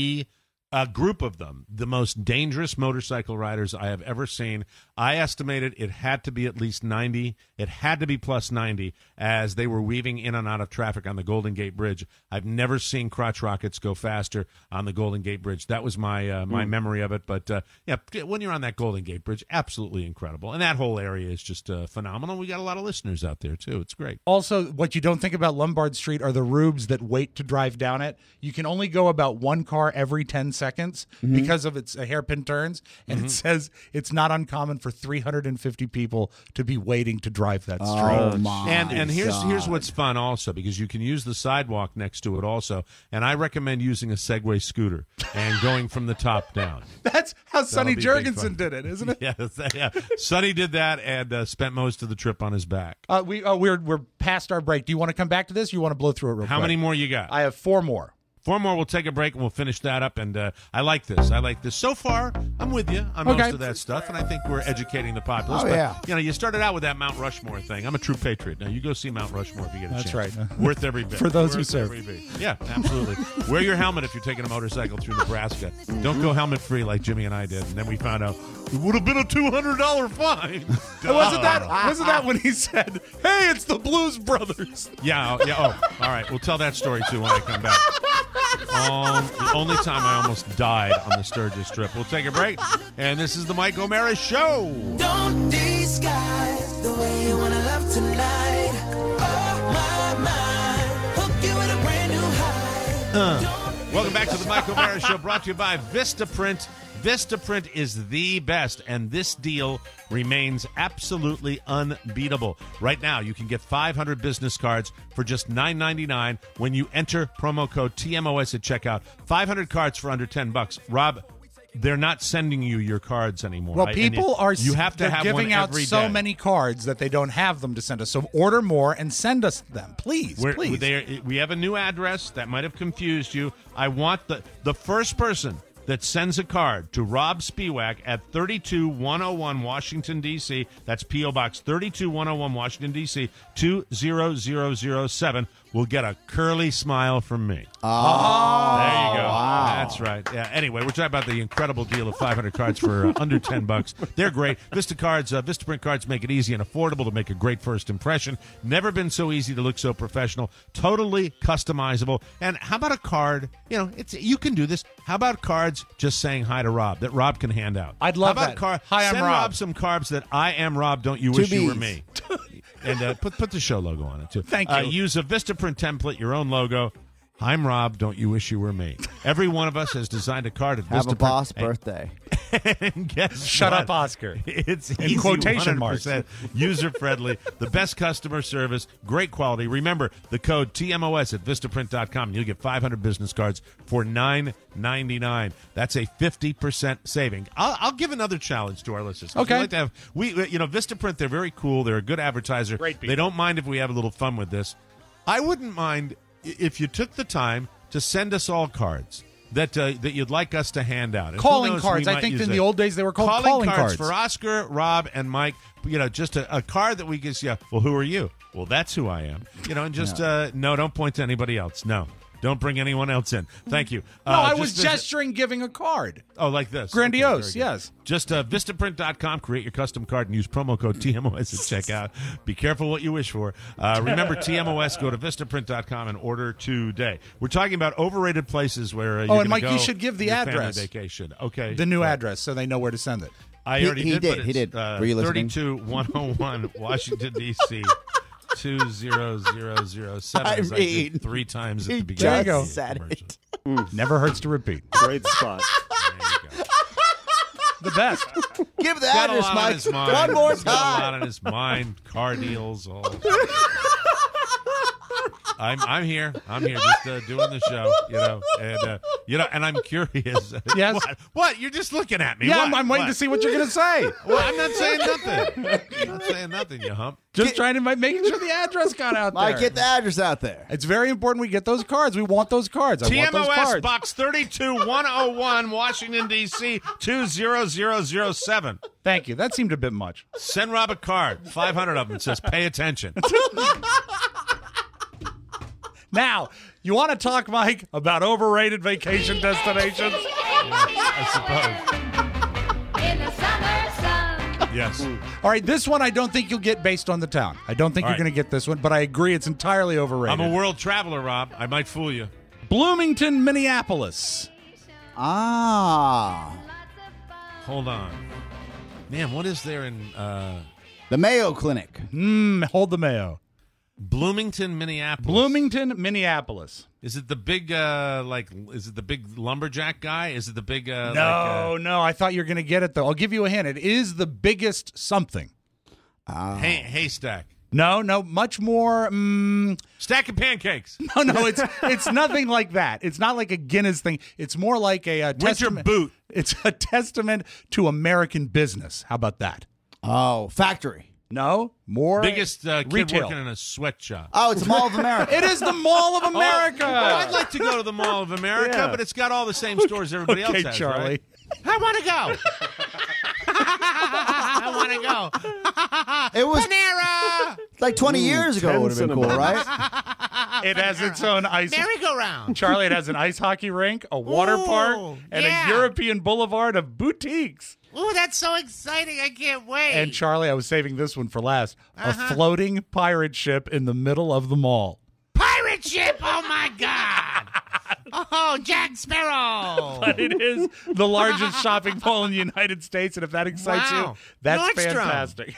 a group of them, the most dangerous motorcycle riders I have ever seen. I estimated it had to be at least 90. It had to be plus 90 as they were weaving in and out of traffic on the Golden Gate Bridge. I've never seen crotch rockets go faster on the Golden Gate Bridge. That was my my memory of it. But, when you're on that Golden Gate Bridge, absolutely incredible. And that whole area is just phenomenal. We got a lot of listeners out there, too. It's great. Also, what you don't think about Lombard Street are the rubes that wait to drive down it. You can only go about one car every 10 seconds because of its hairpin turns. And it says it's not uncommon for 350 people to be waiting to drive that street. Oh, my And here's what's fun also, because you can use the sidewalk next to it also. And I recommend using a Segway scooter and going from the top down. That's how Sonny be Jurgensen did it, isn't it? Yeah. Sonny did that and spent most of the trip on his back. We're past our break. Do you want to come back to this? Or you want to blow through it real quick? How many more you got? I have 4 more. 4 more. We'll take a break and we'll finish that up. And I like this. So far, I'm with you on most of that stuff, and I think we're educating the populace. You started out with that Mount Rushmore thing. I'm a true patriot. Now you go see Mount Rushmore if you get a chance. That's right. Worth every bit. For those who serve. Yeah, absolutely. Wear your helmet if you're taking a motorcycle through Nebraska. Don't go helmet free like Jimmy and I did. And then we found out it would have been a $200 fine. Wasn't that when he said, "Hey, it's the Blues Brothers"? Yeah. Oh, all right. We'll tell that story too when I come back. The only time I almost died on the Sturgis trip. We'll take a break, and this is the Mike O'Mara Show. Don't disguise the way you wanna love tonight. Oh, my, hook you with a brand new high. Welcome back to the Mike O'Mara Show, brought to you by Vistaprint. Vistaprint is the best, and this deal remains absolutely unbeatable. Right now, you can get 500 business cards for just $9.99 when you enter promo code TMOS at checkout. 500 cards for under $10. Rob, they're not sending you your cards anymore. Well, people you have to have giving one out every so day. many cards that they don't have them to send us. So order more and send us them, please. Please. We have a new address that might have confused you. I want the first person that sends a card to Rob Spiewak at 32101 Washington, D.C. That's P.O. Box 32101 Washington, D.C. 20007 will get a curly smile from me. Oh, there you go. Wow. That's right. Yeah. Anyway, we're talking about the incredible deal of 500 cards for under $10. They're great. Vistaprint cards make it easy and affordable to make a great first impression. Never been so easy to look so professional. Totally customizable. And how about a card? You can do this. How about cards just saying hi to Rob that Rob can hand out? I'd love that. Hi, I'm Send Rob. Rob some cards that I am Rob. Don't you wish you were me? And put the show logo on it too. Thank you. Use a Vistaprint template, your own logo. I'm Rob. Don't you wish you were me? Every one of us has designed a card at Vistaprint. Have a boss birthday. And guess Shut what? up, Oscar. It's In easy, quotation 100%, marks. user-friendly, the best customer service, great quality. Remember, the code TMOS at Vistaprint.com, and you'll get 500 business cards for $9.99. That's a 50% saving. I'll give another challenge to our listeners. Okay. We'd like to have, Vistaprint, they're very cool. They're a good advertiser. Great people. They don't mind if we have a little fun with this. I wouldn't mind if you took the time to send us all cards that you'd like us to hand out. And Calling who knows, cards. we I might think use in it. the old days they were called calling cards. For Oscar, Rob, and Mike. Just a card that we can say, well, who are you? Well, that's who I am. And just, no, don't point to anybody else. No. Don't bring anyone else in. Thank you. No, I was gesturing giving a card. Oh, like this. Grandiose, Okay, yes. Just Vistaprint.com, create your custom card, and use promo code TMOS at checkout. Be careful what you wish for. Remember, TMOS, go to Vistaprint.com and order today. We're talking about overrated places where you're and Mike, go you should give the your family address. Vacation. Okay. The new address so they know where to send it. I already He did. did. Were you listening? 32101 Washington, D.C. 20007. I as I did mean, 3 times at he the beginning. just of the said commercial. it. Never hurts to repeat. Great spot. There you go. The best. Give the Got a address, lot on Mike. his mind. One more He's got a lot time. on his mind. Car deals. All. I'm here. I'm here just doing the show, and I'm curious. Yes. What? You're just looking at me. Yeah, What? I'm waiting What? to see what you're going to say. Well, I'm not saying nothing. I'm not saying nothing, you hump. Just trying to making sure the address got out Mike, there. get the address out there. It's very important we get those cards. We want those cards. I want those TMOS cards. Box 32101, Washington, D.C., 20007. Thank you. That seemed a bit much. Send Rob a card. 500 of them. It says, pay attention. Now, you want to talk, Mike, about overrated vacation destinations? I In the summer sun. suppose. Yes. All right, this one I don't think you'll get based on the town. I don't think All you're right. going to get this one, but I agree it's entirely overrated. I'm a world traveler, Rob. I might fool you. Bloomington, Minneapolis. Ah. Hold on. Man, what is there in The Mayo Clinic. Hold the Mayo. Bloomington, Minneapolis? Bloomington, Minneapolis. Is it the big, is it the big lumberjack guy? Is it the big, No, I thought you were going to get it, though. I'll give you a hint. It is the biggest something. haystack? No, much more. Stack of pancakes. No, it's nothing like that. It's not like a Guinness thing. It's more like a Winter testament. boot. It's a testament to American business. How about that? Oh, factory. No, more Biggest kid retail. working in a sweatshop. Oh, it's Mall of America. It is the Mall of America. Oh, I'd like to go to the Mall of America, Yeah. but it's got all the same stores everybody else has, Charlie. right? I want to go. I want to go. It was Panera. like 20 years ago. It would have been cool, cinnamon. right? It has its own ice. Merry-go-round. Charlie, it has an ice hockey rink, a water park, and yeah. a European boulevard of boutiques. Ooh, that's so exciting. I can't wait. And Charlie, I was saving this one for last. A floating pirate ship in the middle of the mall. pirate ship. Oh, my God. Oh, Jack Sparrow. But it is the largest shopping mall in the United States, and if that excites Wow. you, that's Nordstrom. fantastic.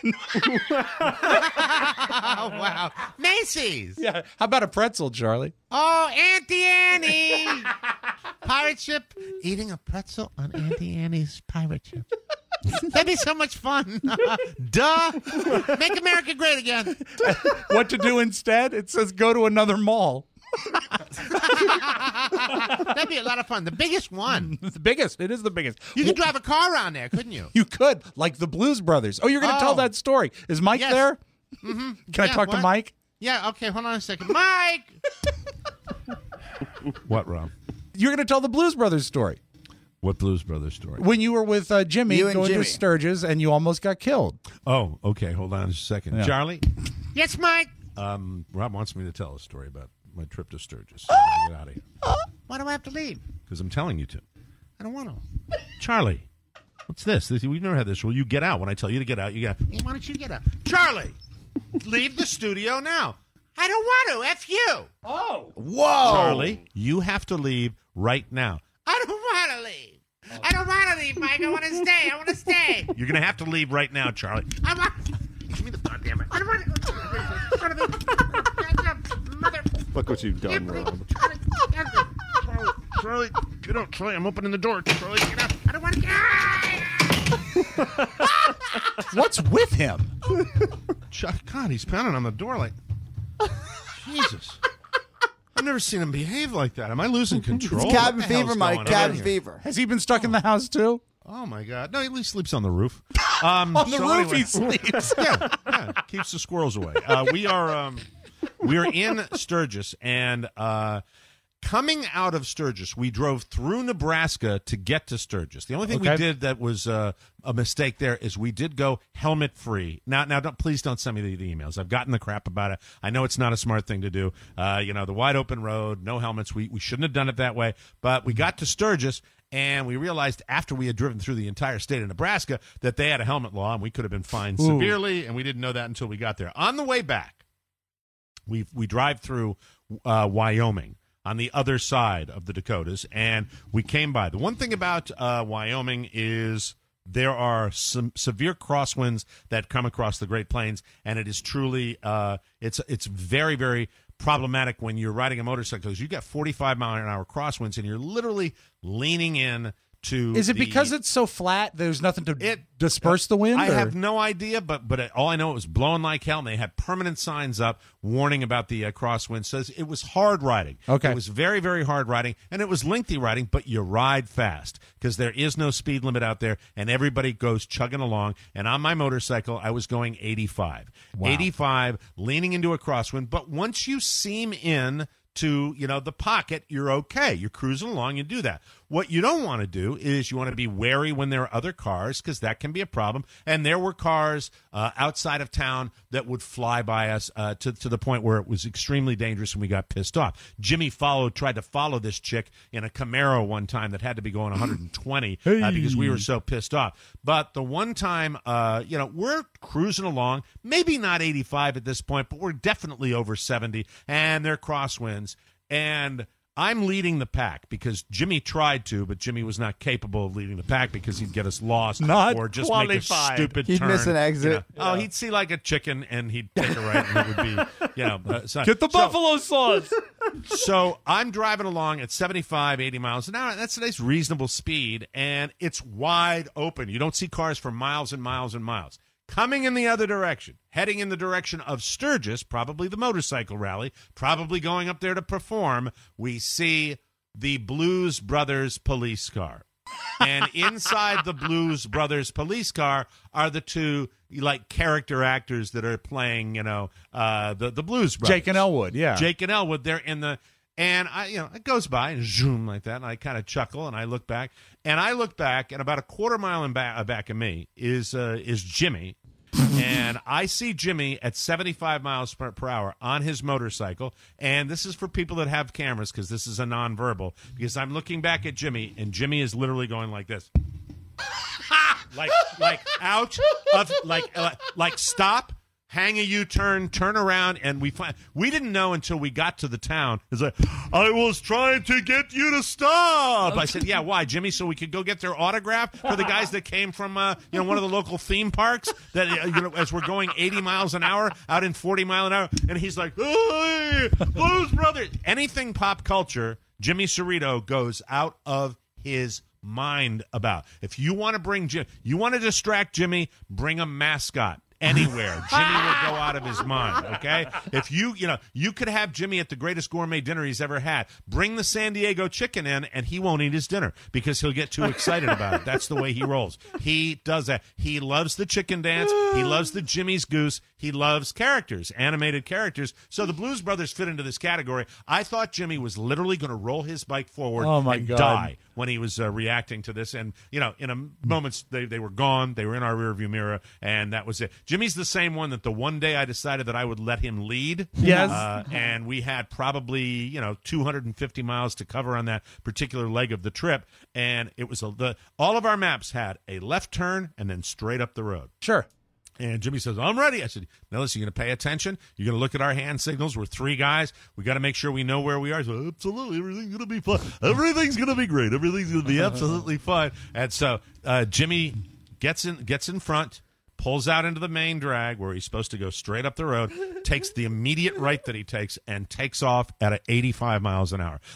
Oh, wow. Macy's. Yeah. How about a pretzel, Charlie? Oh, Auntie Annie. Pirate ship. Eating a pretzel on Auntie Annie's pirate ship. That'd be so much fun. Duh. Make America great again. What to do instead? It says go to another mall. That'd be a lot of fun. The biggest one. It's the biggest. It is the biggest. You could drive a car around there, couldn't you? You could, like the Blues Brothers. Oh, you're going to tell that story. Is Mike Yes. there? Can I talk to Mike? Yeah, okay, hold on a second. Mike! What, Rob? You're going to tell the Blues Brothers story. What Blues Brothers story? When you were with Jimmy You and going Jimmy. to Sturgis and you almost got killed. Oh, okay, hold on a second. Yeah. Charlie? Yes, Mike. Rob wants me to tell a story about my trip to Sturgis. I'm gonna get out of here. Why do I have to leave? Because I'm telling you to. I don't want to. Charlie, what's this? We've never had this rule. You get out. When I tell you to get out, you get out. Hey, why don't you get up? Charlie, leave the studio now. I don't want to. F you. Oh. Whoa. Charlie, you have to leave right now. I don't want to leave. I don't want to leave, Mike. I want to stay. I want to stay. You're going to have to leave right now, Charlie. I want. Give me the goddamn it. I don't want to. Mother. Look what you've done, Rob. Charlie, get out. Charlie, I'm opening the door. Charlie, get out. I don't want to. What's with him? God, he's pounding on the door like... Jesus. I've never seen him behave like that. Am I losing control? It's cabin What the hell's fever, Mike. going on Cabin here? fever. Has he been stuck in the house too? Oh, my God. No, he at least sleeps on the roof. On the so roof anyway- he sleeps. yeah, keeps the squirrels away. We are in Sturgis, and coming out of Sturgis, we drove through Nebraska to get to Sturgis. The only thing we Okay. did that was a mistake there is we did go helmet free. Now, please don't send me the emails. I've gotten the crap about it. I know it's not a smart thing to do. The wide open road, no helmets. We shouldn't have done it that way. But we got to Sturgis. And we realized after we had driven through the entire state of Nebraska that they had a helmet law, and we could have been fined severely, and we didn't know that until we got there. On the way back, we drive through Wyoming on the other side of the Dakotas, and we came by. The one thing about Wyoming is there are some severe crosswinds that come across the Great Plains, and it is truly it's very, very problematic when you're riding a motorcycle because you got 45-mile-an-hour crosswinds, and you're literally leaning in to. Is it because it's so flat? There's nothing to disperse the wind? I have no idea, but all I know, it was blowing like hell, and they had permanent signs up warning about the crosswind. Says it was hard riding. Okay. It was very, very hard riding, and it was lengthy riding, but you ride fast because there is no speed limit out there, and everybody goes chugging along. And on my motorcycle, I was going 85. Wow. 85, leaning into a crosswind. But once you seam in to, the pocket, you're okay. You're cruising along, you do that. What you don't want to do is you want to be wary when there are other cars, because that can be a problem. And there were cars outside of town that would fly by us to the point where it was extremely dangerous, and we got pissed off. Jimmy tried to follow this chick in a Camaro one time that had to be going 120 because we were so pissed off. But the one time, we're cruising along, maybe not 85 at this point, but we're definitely over 70, and they're crosswinds. And I'm leading the pack because Jimmy tried to, but Jimmy was not capable of leading the pack because he'd get us lost or just make a stupid He'd turn. miss an exit. Oh, he'd see like a chicken and he'd take a right, and it would be, Get the buffalo sauce. So I'm driving along at 75, 80 miles an hour. That's a nice, reasonable speed, and it's wide open. You don't see cars for miles and miles and miles. Coming in the other direction, heading in the direction of Sturgis, probably the motorcycle rally, probably going up there to perform, we see the Blues Brothers police car. And inside the Blues Brothers police car are the two character actors that are playing, the Blues Brothers. Jake and Elwood, yeah. Jake and Elwood, they're in the. And it goes by and zoom like that, and I kind of chuckle, and I look back, and about a quarter mile back of me is Jimmy, and I see Jimmy at 75 miles per hour on his motorcycle, and this is for people that have cameras because this is a nonverbal, because I'm looking back at Jimmy, and Jimmy is literally going like this, like out of like stop. Hang a U-turn, turn around, and we didn't know until we got to the town. It's like, I was trying to get you to stop. I said, yeah, why, Jimmy? So we could go get their autograph for the guys that came from one of the local theme parks that as we're going 80 miles an hour out in 40 mile an hour, and he's like, hey, Blues Brothers. Anything pop culture, Jimmy Cerrito goes out of his mind about. If you want to bring you want to distract Jimmy, bring a mascot. Anywhere, Jimmy will go out of his mind, okay? If you could have Jimmy at the greatest gourmet dinner he's ever had. Bring the San Diego chicken in, and he won't eat his dinner because he'll get too excited about it. That's the way he rolls. He does that. He loves the chicken dance. He loves the Jimmy's Goose. He loves characters, animated characters. So the Blues Brothers fit into this category. I thought Jimmy was literally going to roll his bike forward and die when he was reacting to this. And, in a moments, they were gone. They were in our rearview mirror, and that was it. Jimmy's the same one that the one day I decided that I would let him lead. Yes. And we had probably, 250 miles to cover on that particular leg of the trip. And it was all of our maps had a left turn and then straight up the road. Sure. And Jimmy says, I'm ready. I said, now listen, you're going to pay attention. You're going to look at our hand signals. We're three guys. We got to make sure we know where we are. So absolutely, everything's going to be fine. Everything's going to be great. Everything's going to be absolutely fine. And so Jimmy gets in front, pulls out into the main drag where he's supposed to go straight up the road, takes the immediate right that he takes, and takes off at 85 miles an hour.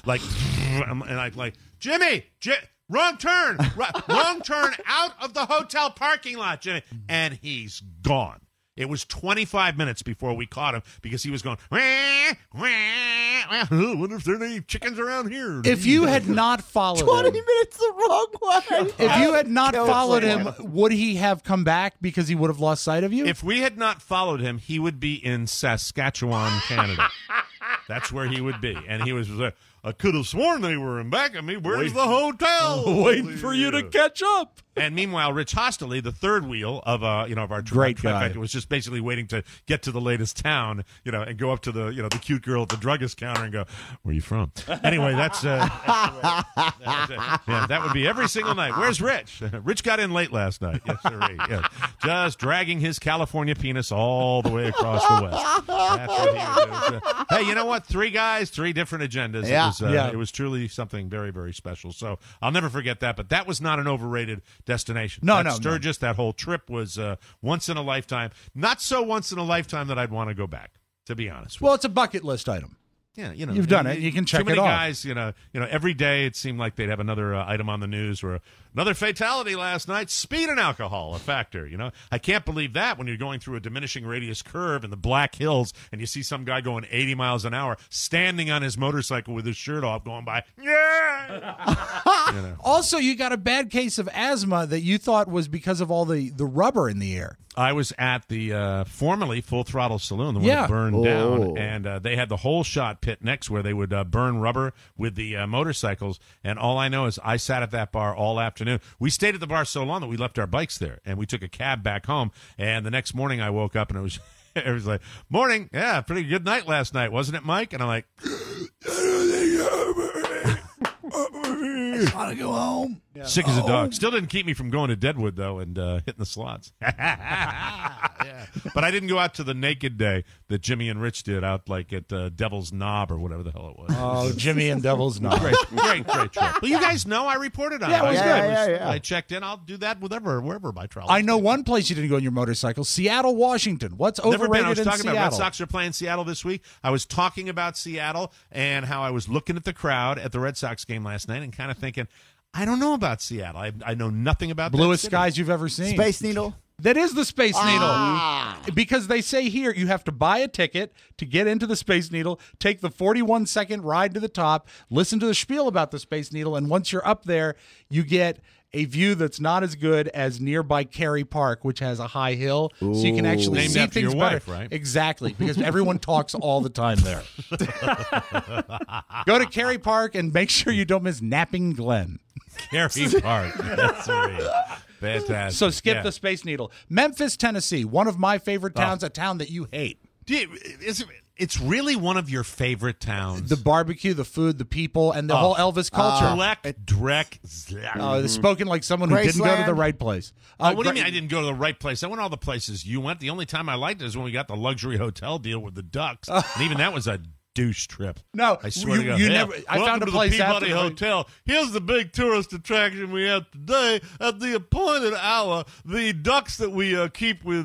Jimmy, wrong turn, wrong turn out of the hotel parking lot, Jimmy. And he's gone. It was 25 minutes before we caught him because he was going, wah, wah, wah. I wonder if there are any chickens around here. If you had not followed 20 him, minutes the wrong way. if you had not followed him, would he have come back because he would have lost sight of you? If we had not followed him, he would be in Saskatchewan, Canada. That's where he would be. And he was like, I could have sworn they were in back of me. Where's the hotel? Waiting for you to catch up. And meanwhile, Rich Hosteley, the third wheel of of our great guy, was just basically waiting to get to the latest town, and go up to the the cute girl at the druggist counter and go, "Where are you from?" Anyway, that's yeah, that would be every single night. Where's Rich? Rich got in late last night. Yes, sir. Yes. Just dragging his California penis all the way across the West. That's what he would do. So, hey, you know what? Three guys, three different agendas. Yeah. It was truly something very, very special. So I'll never forget that. But that was not an overrated destination. No. Sturgis, that whole trip was once in a lifetime. Not so once in a lifetime that I'd want to go back, to be honest with Well, it's a bucket list item. Yeah, you've done it. You can check too many it off. guys, every day it seemed like they'd have another item on the news or another fatality last night. Speed and alcohol, a factor. I can't believe that when you're going through a diminishing radius curve in the Black Hills and you see some guy going 80 miles an hour, standing on his motorcycle with his shirt off, going by. Yeah. Also, you got a bad case of asthma that you thought was because of all the rubber in the air. I was at the formerly Full Throttle Saloon, the one that burned Oh. down, and they had the whole shot pit next where they would burn rubber with the motorcycles. And all I know is I sat at that bar all afternoon. We stayed at the bar so long that we left our bikes there, and we took a cab back home. And the next morning I woke up, and it was it was like, morning, yeah, pretty good night last night, wasn't it, Mike? And I'm like, I just want to go home. sick as a dog. Still didn't keep me from going to Deadwood, though, and hitting the slots. Yeah. But I didn't go out to the naked day that Jimmy and Rich did out like at Devil's Knob or whatever the hell it was. Oh, Jimmy and Devil's Knob. Great trip. Well, you guys know I reported on Yeah, it. it was good. Yeah. I checked in. I'll do that wherever my travel. I know one place you didn't go on your motorcycle, Seattle, Washington. What's overrated Never been. I was in talking Seattle? about Red Sox are playing Seattle this week. I was talking about Seattle and how I was looking at the crowd at the Red Sox game last night and kind of thinking, I don't know about Seattle. I know nothing about Bluest that city. skies you've ever seen. Space Needle. That is the Space Needle. Because they say here you have to buy a ticket to get into the Space Needle, take the 41-second ride to the top, listen to the spiel about the Space Needle, and once you're up there, you get a view that's not as good as nearby Cary Park, which has a high hill, so you can actually Named see after things your better. wife, right? Exactly, because everyone talks all the time there. Go to Cary Park and make sure you don't miss Napping Glen. Cary Park. That's right. Fantastic. So skip Yeah. the Space Needle. Memphis, Tennessee, one of my favorite towns, a town that you hate. It's really one of your favorite towns. The barbecue, the food, the people, and the whole Elvis culture. It's spoken like someone who didn't go to the right place. What do you mean I didn't go to the right place? I went all the places you went. The only time I liked it is when we got the luxury hotel deal with the Ducks. And even that was a douche trip. No, I swear to God. you Yeah. never. I Welcome found a to place the Peabody after Hotel. Here's the big tourist attraction we have today. At the appointed hour, the ducks that we keep with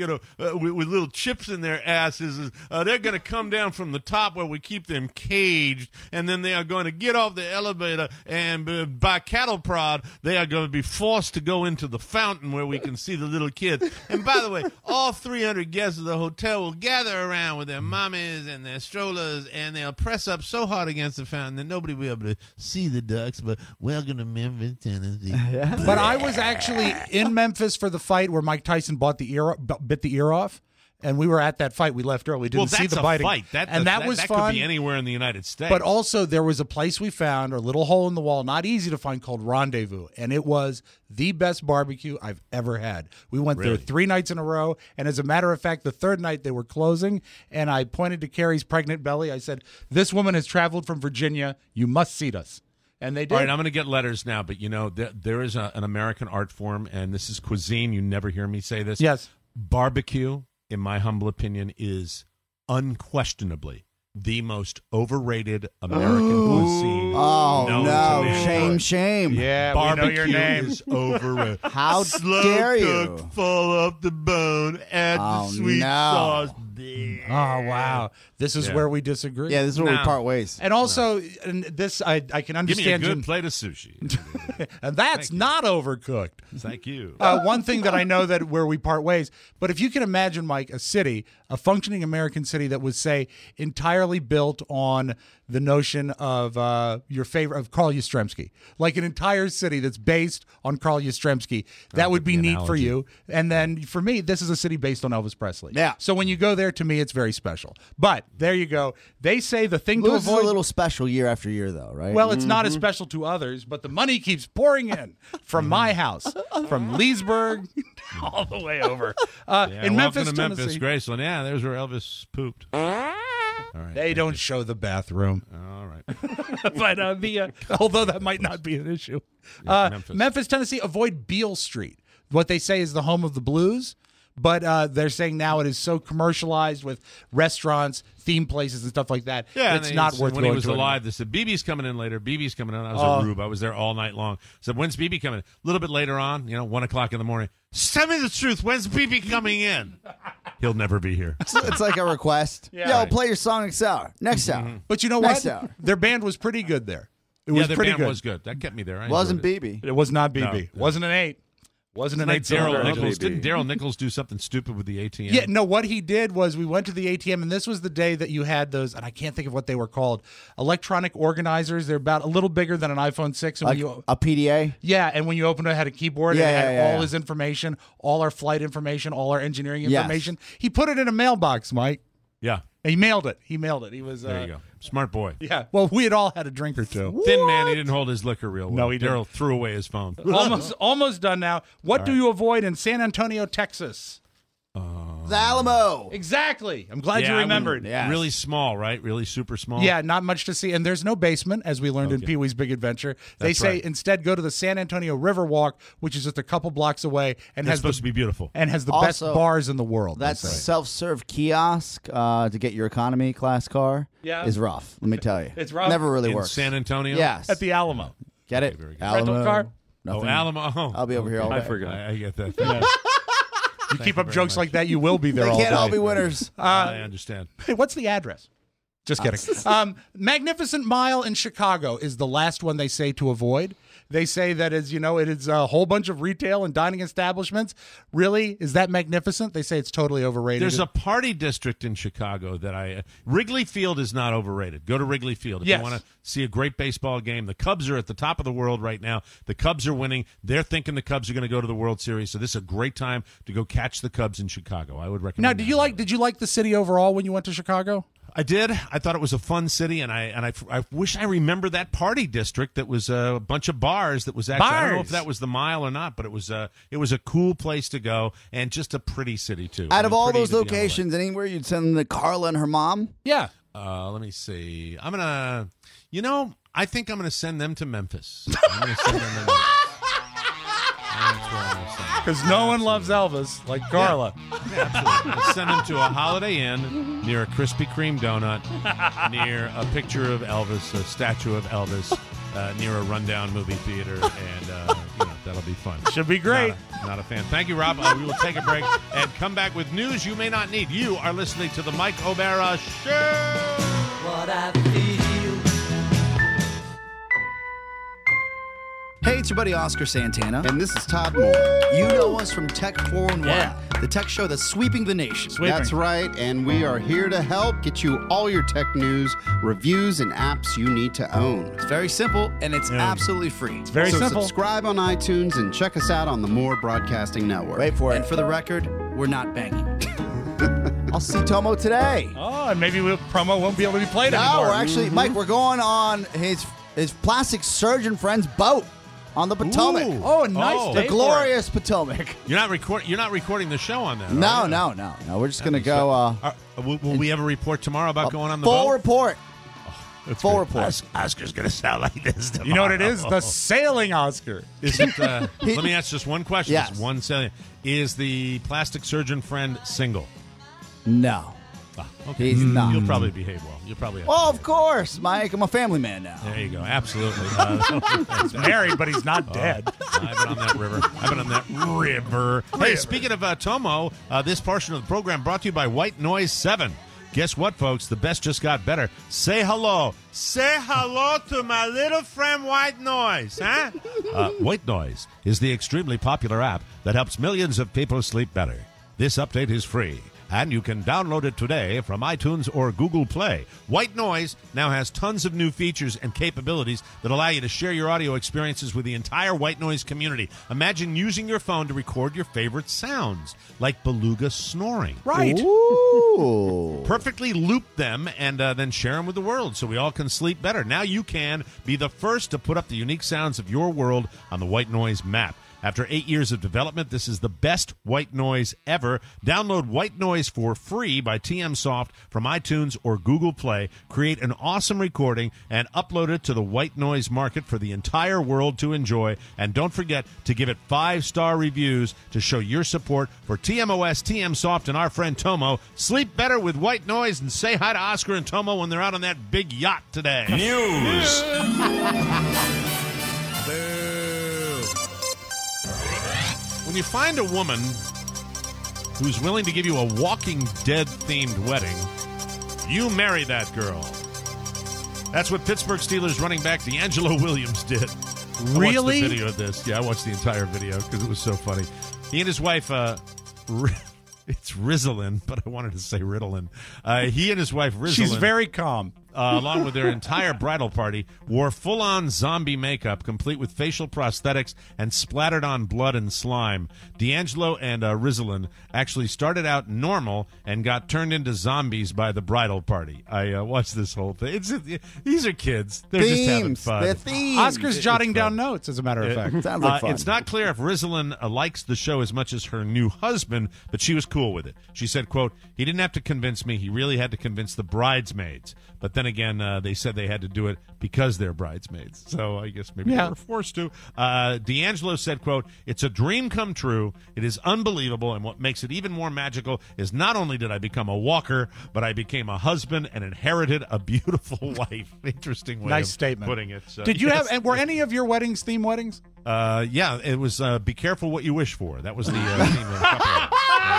with little chips in their asses, they're going to come down from the top where we keep them caged, and then they are going to get off the elevator, and by cattle prod, they are going to be forced to go into the fountain where we can see the little kids. And by the way, all 300 guests of the hotel will gather around with their mommies and their strollers, and they'll press up so hard against the fountain that nobody will be able to see the ducks. But welcome to Memphis, Tennessee. But I was actually in Memphis for the fight where Mike Tyson bit the ear off. And we were at that fight. We left early. Didn't see the biting. Fight. That was that fun. Could be anywhere in the United States. But also, there was a place we found, a little hole in the wall, not easy to find, called Rendezvous. And it was the best barbecue I've ever had. We went there 3 nights in a row. And as a matter of fact, the third night they were closing. And I pointed to Carrie's pregnant belly. I said, "This woman has traveled from Virginia. You must seat us." And they did. All right, I'm going to get letters now. But, there is an American art form, and this is cuisine. You never hear me say this. Yes. Barbecue, in my humble opinion, is unquestionably the most overrated American cuisine. Oh, known no. to mankind. Shame. Yeah, Barbecue we know your name. is overrated. How Slow dare cooked, you? fall off the bone, add the sweet sauce. Oh, wow. This is where we disagree. Yeah, this is where we part ways. And also, and this I can Give understand. me a good plate of sushi. And that's not overcooked. Thank you. One thing that I know that where we part ways, but if you can imagine, Mike, a city, a functioning American city that was, say, entirely built on the notion of your favorite of Carl Yastrzemski, like an entire city that's based on Carl Yastrzemski, that would be neat for you. And then for me, this is a city based on Elvis Presley. Yeah. So when you go there, to me, it's very special. But there you go. They say the thing Louis is to avoid. a little special year after year, though, right? Well, it's not as special to others, but the money keeps pouring in from my house, from Leesburg all the way over. In Memphis, welcome to Memphis, Tennessee. Graceland. Yeah, there's where Elvis pooped. All right, They don't show the bathroom. All right. But although that might not be an issue. Memphis. Memphis, Tennessee, avoid Beale Street. What they say is the home of the blues. but they're saying now it is so commercialized with restaurants, theme places, and stuff like that. Yeah, it's not worth when going he was to alive. They said BB's coming in later. BB's coming in. I was at Rube. I was there all night long. Said, when's BB coming in? A little bit later on, 1 o'clock in the morning. Tell me the truth. When's BB coming in? He'll never be here. It's like a request. Yeah. Yo, play your song next hour. Next hour. But you know Next what? hour. Their band was pretty good there. It was their pretty band good. was good. That kept me there. I Wasn't enjoyed it. BB. It was not BB. No. Wasn't an 8. Wasn't an Like 8. Daryl Nichols. Didn't Daryl Nichols do something stupid with the ATM? Yeah, no, what he did was we went to the ATM, and this was the day that you had those, and I can't think of what they were called, electronic organizers. They're about a little bigger than an iPhone 6. And Like when you, a PDA? yeah, and when you opened it, it had a keyboard, Yeah, and it had yeah, all yeah. his information, all our flight information, all our engineering Yes. information. He put it in a mailbox, Mike. Yeah. He mailed it. He was There you go. Smart boy. Yeah. Well, we had all had a drink or two. Thin man, he didn't hold his liquor real well. No, he didn't. Daryl threw away his phone. Almost done now. What do you avoid in San Antonio, Texas? The Alamo. Exactly. I'm glad you I would- remembered. Yes. Really small, right? Really super small. Yeah, not much to see. And there's no basement, as we learned in Okay. Pee-wee's Big Adventure. They That's say right. instead go to the San Antonio Riverwalk, which is just a couple blocks away, and That's has supposed to be beautiful. and has the Also, best bars in the world. they That say. self-serve kiosk to get your economy class car is rough. Let me tell you. It's rough? Never really In works. San Antonio? Yes. At the Alamo. Get it? very good. Rental Alamo. car? Nothing. Oh, Alamo. Oh, I'll be over here all day. I forgot. I get that. You keep up jokes like that, you will be there They all can't day. all be winners. I understand. Hey, what's the address? Just kidding. Magnificent Mile in Chicago is the last one they say to avoid. They say that it is a whole bunch of retail and dining establishments. Really? Is that magnificent? They say it's totally overrated. There's a party district in Chicago that Wrigley Field is not overrated. Go to Wrigley Field if Yes. you want to see a great baseball game. The Cubs are at the top of the world right now. The Cubs are winning. They're thinking the Cubs are going to go to the World Series. So this is a great time to go catch the Cubs in Chicago. I would recommend. Now, did you like the city overall when you went to Chicago? I did. I thought it was a fun city, and I wish I remember that party district that was a bunch of bars. That was actually I don't know if Bars. that was the Mile or not, but it was a cool place to go and just a pretty city too. Out of all pretty those to be on the lake. locations, anywhere you'd send the Carla and her mom? Yeah. Let me see. I'm gonna. I think I'm gonna send them to Memphis. I'm gonna send them to Memphis. That's where I'm gonna send them. Because no one loves Elvis like Carla. Yeah, absolutely. Let's send them to a Holiday Inn near a Krispy Kreme donut, near a picture of Elvis, a statue of Elvis, near a rundown movie theater, and that'll be fun. Should be great. Not a fan. Thank you, Rob. We will take a break and come back with news you may not need. You are listening to the Mike O'Mara Show. What I feel. Hey, it's your buddy Oscar Santana. And this is Todd Moore. You know us from Tech 4-in-1, the tech show that's sweeping the nation. That's right, and we are here to help get you all your tech news, reviews, and apps you need to own. It's very simple, and it's absolutely free. It's very simple. Subscribe on iTunes and check us out on the Moore Broadcasting Network. Wait for it. And for the record, we're not banging. I'll see Tomo today. Oh, and maybe promo won't be able to be played No, anymore. we're actually, Mike, we're going on his plastic surgeon friend's boat on the Potomac. Ooh. Oh, a nice day The for glorious Potomac. You're not recording the show on that. No, are you? no. We're just going to go. Will we have a report tomorrow about going on the full boat? report. That's Full good. report. Oscar's going to sound like this tomorrow. You know what it is? The sailing Oscar. Is it, let me ask just one question. Yes. It's one sailing. Is the plastic surgeon friend single? No. Okay. He's not. You'll probably behave well. You'll probably. Well, of course, Mike. I'm a family man now. There you go. Absolutely. He's married, but he's not dead. I've been on that river. Hey, speaking of Tomo, this portion of the program brought to you by White Noise 7. Guess what, folks? The best just got better. Say hello. Say hello to my little friend White Noise, huh? White Noise is the extremely popular app that helps millions of people sleep better. This update is free, and you can download it today from iTunes or Google Play. White Noise now has tons of new features and capabilities that allow you to share your audio experiences with the entire White Noise community. Imagine using your phone to record your favorite sounds, like beluga snoring. Right. Ooh. Perfectly loop them and then share them with the world so we all can sleep better. Now you can be the first to put up the unique sounds of your world on the White Noise map. After 8 years of development, this is the best white noise ever. Download White Noise for free by TM Soft from iTunes or Google Play. Create an awesome recording and upload it to the white noise market for the entire world to enjoy. And don't forget to give it 5-star reviews to show your support for TMOS, TM Soft, and our friend Tomo. Sleep better with white noise and say hi to Oscar and Tomo when they're out on that big yacht today. News. When you find a woman who's willing to give you a Walking Dead-themed wedding, you marry that girl. That's what Pittsburgh Steelers running back D'Angelo Williams did. Really? I watched the video of this. Yeah, I watched the entire video because it was so funny. He and his wife, it's Rizzlin, but I wanted to say Ritalin. He and his wife, Rizzlin. She's very calm. Along with their entire bridal party, wore full-on zombie makeup, complete with facial prosthetics and splattered on blood and slime. D'Angelo and Rizzlin actually started out normal and got turned into zombies by the bridal party. I watched this whole thing. These are kids. They're just having fun. They're themes. Oscar's jotting down notes, as a matter of fact. Sounds like fun. It's not clear if Rizzlin likes the show as much as her new husband, but she was cool with it. She said, quote, "He didn't have to convince me. He really had to convince the bridesmaids. But then again, they said they had to do it because they're bridesmaids. So I guess maybe they were forced to." D'Angelo said, quote, "It's a dream come true. It is unbelievable. And what makes it even more magical is not only did I become a walker, but I became a husband and inherited a beautiful wife." Interesting way Nice of statement. putting it. So, Did you yes. have? And were any of your weddings theme weddings? Yeah, it was Be Careful What You Wish For. That was the theme of the couple.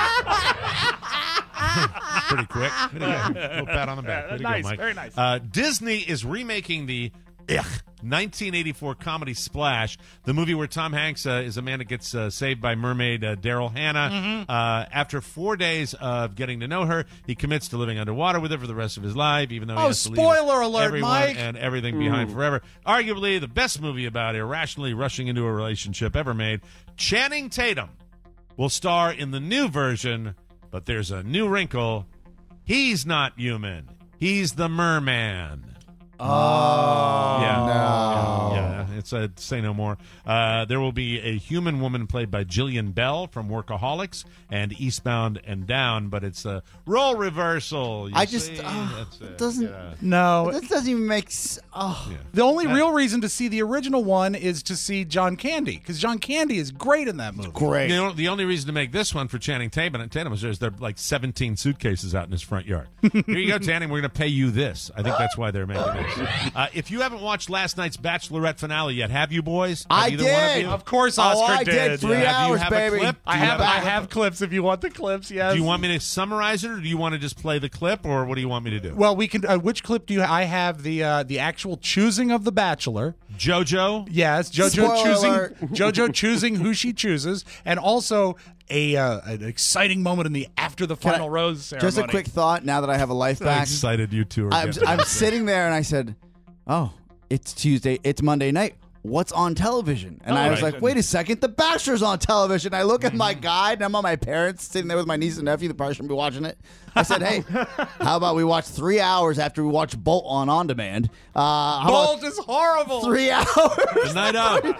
Pretty quick. Little pat on the back. Way to Nice, go, Mike. very nice. Disney is remaking the 1984 comedy Splash, the movie where Tom Hanks is a man that gets saved by mermaid Daryl Hannah. After 4 days of getting to know her, he commits to living underwater with her for the rest of his life, even though he has to leave spoiler alert, everyone Mike. and everything behind forever. Arguably the best movie about irrationally rushing into a relationship ever made. Channing Tatum will star in the new version, but there's a new wrinkle. He's not human. He's the merman. Oh, yeah. Yeah, it's say no more. There will be a human woman played by Jillian Bell from Workaholics and Eastbound and Down, but it's a role reversal. I just it doesn't. No, This doesn't even make. The only real reason to see the original one is to see John Candy, because John Candy is great in that movie. Great. The only reason to make this one for Channing Tatum is there are like 17 suitcases out in his front yard. Here you go, Channing. We're going to pay you this. I think that's why they're making this. If you haven't watched last night's Bachelorette finale yet, have you, boys? Have I either did. One of you? Of course, Oscar I did. 3 Yeah. hours, Do you have baby. a clip? I have clips if you want the clips. Yes. Do you want me to summarize it, or do you want to just play the clip, or what do you want me to do? Well, we can. Which clip do you? I have the actual choosing of the Bachelor. JoJo. Yes, JoJo Spoiler choosing alert. JoJo choosing who she chooses, and also an exciting moment in the after the final rose ceremony. Just a quick thought. Now that I have a life So back, excited you two are. I'm sitting there and I said, "Oh, it's Tuesday. It's Monday night. What's on television?" And I was like, "Wait a second, The Bachelor's on television." I look at my guide, and I'm on my parents sitting there with my niece and nephew. They probably shouldn't be watching it. I said, "Hey, how about we watch 3 hours after we watch Bolt on demand?" Bolt is horrible. 3 hours. The night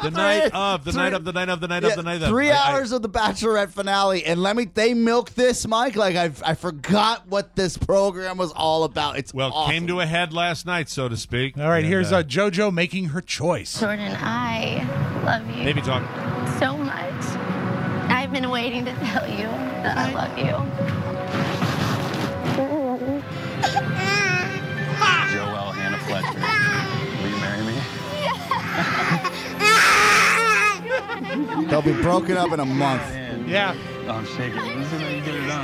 of. 3 hours of the Bachelorette finale, and they milk this, Mike. Like I forgot what this program was all about. It's awesome. Came to a head last night, so to speak. All right, here's JoJo making her choice. Jordan, I love you Baby talk. so much. I've been waiting to tell you that I love you. Joelle Hannah Fletcher, will you marry me? They'll be broken up in a month. Yeah. Oh, I'm shaking. This is how you get it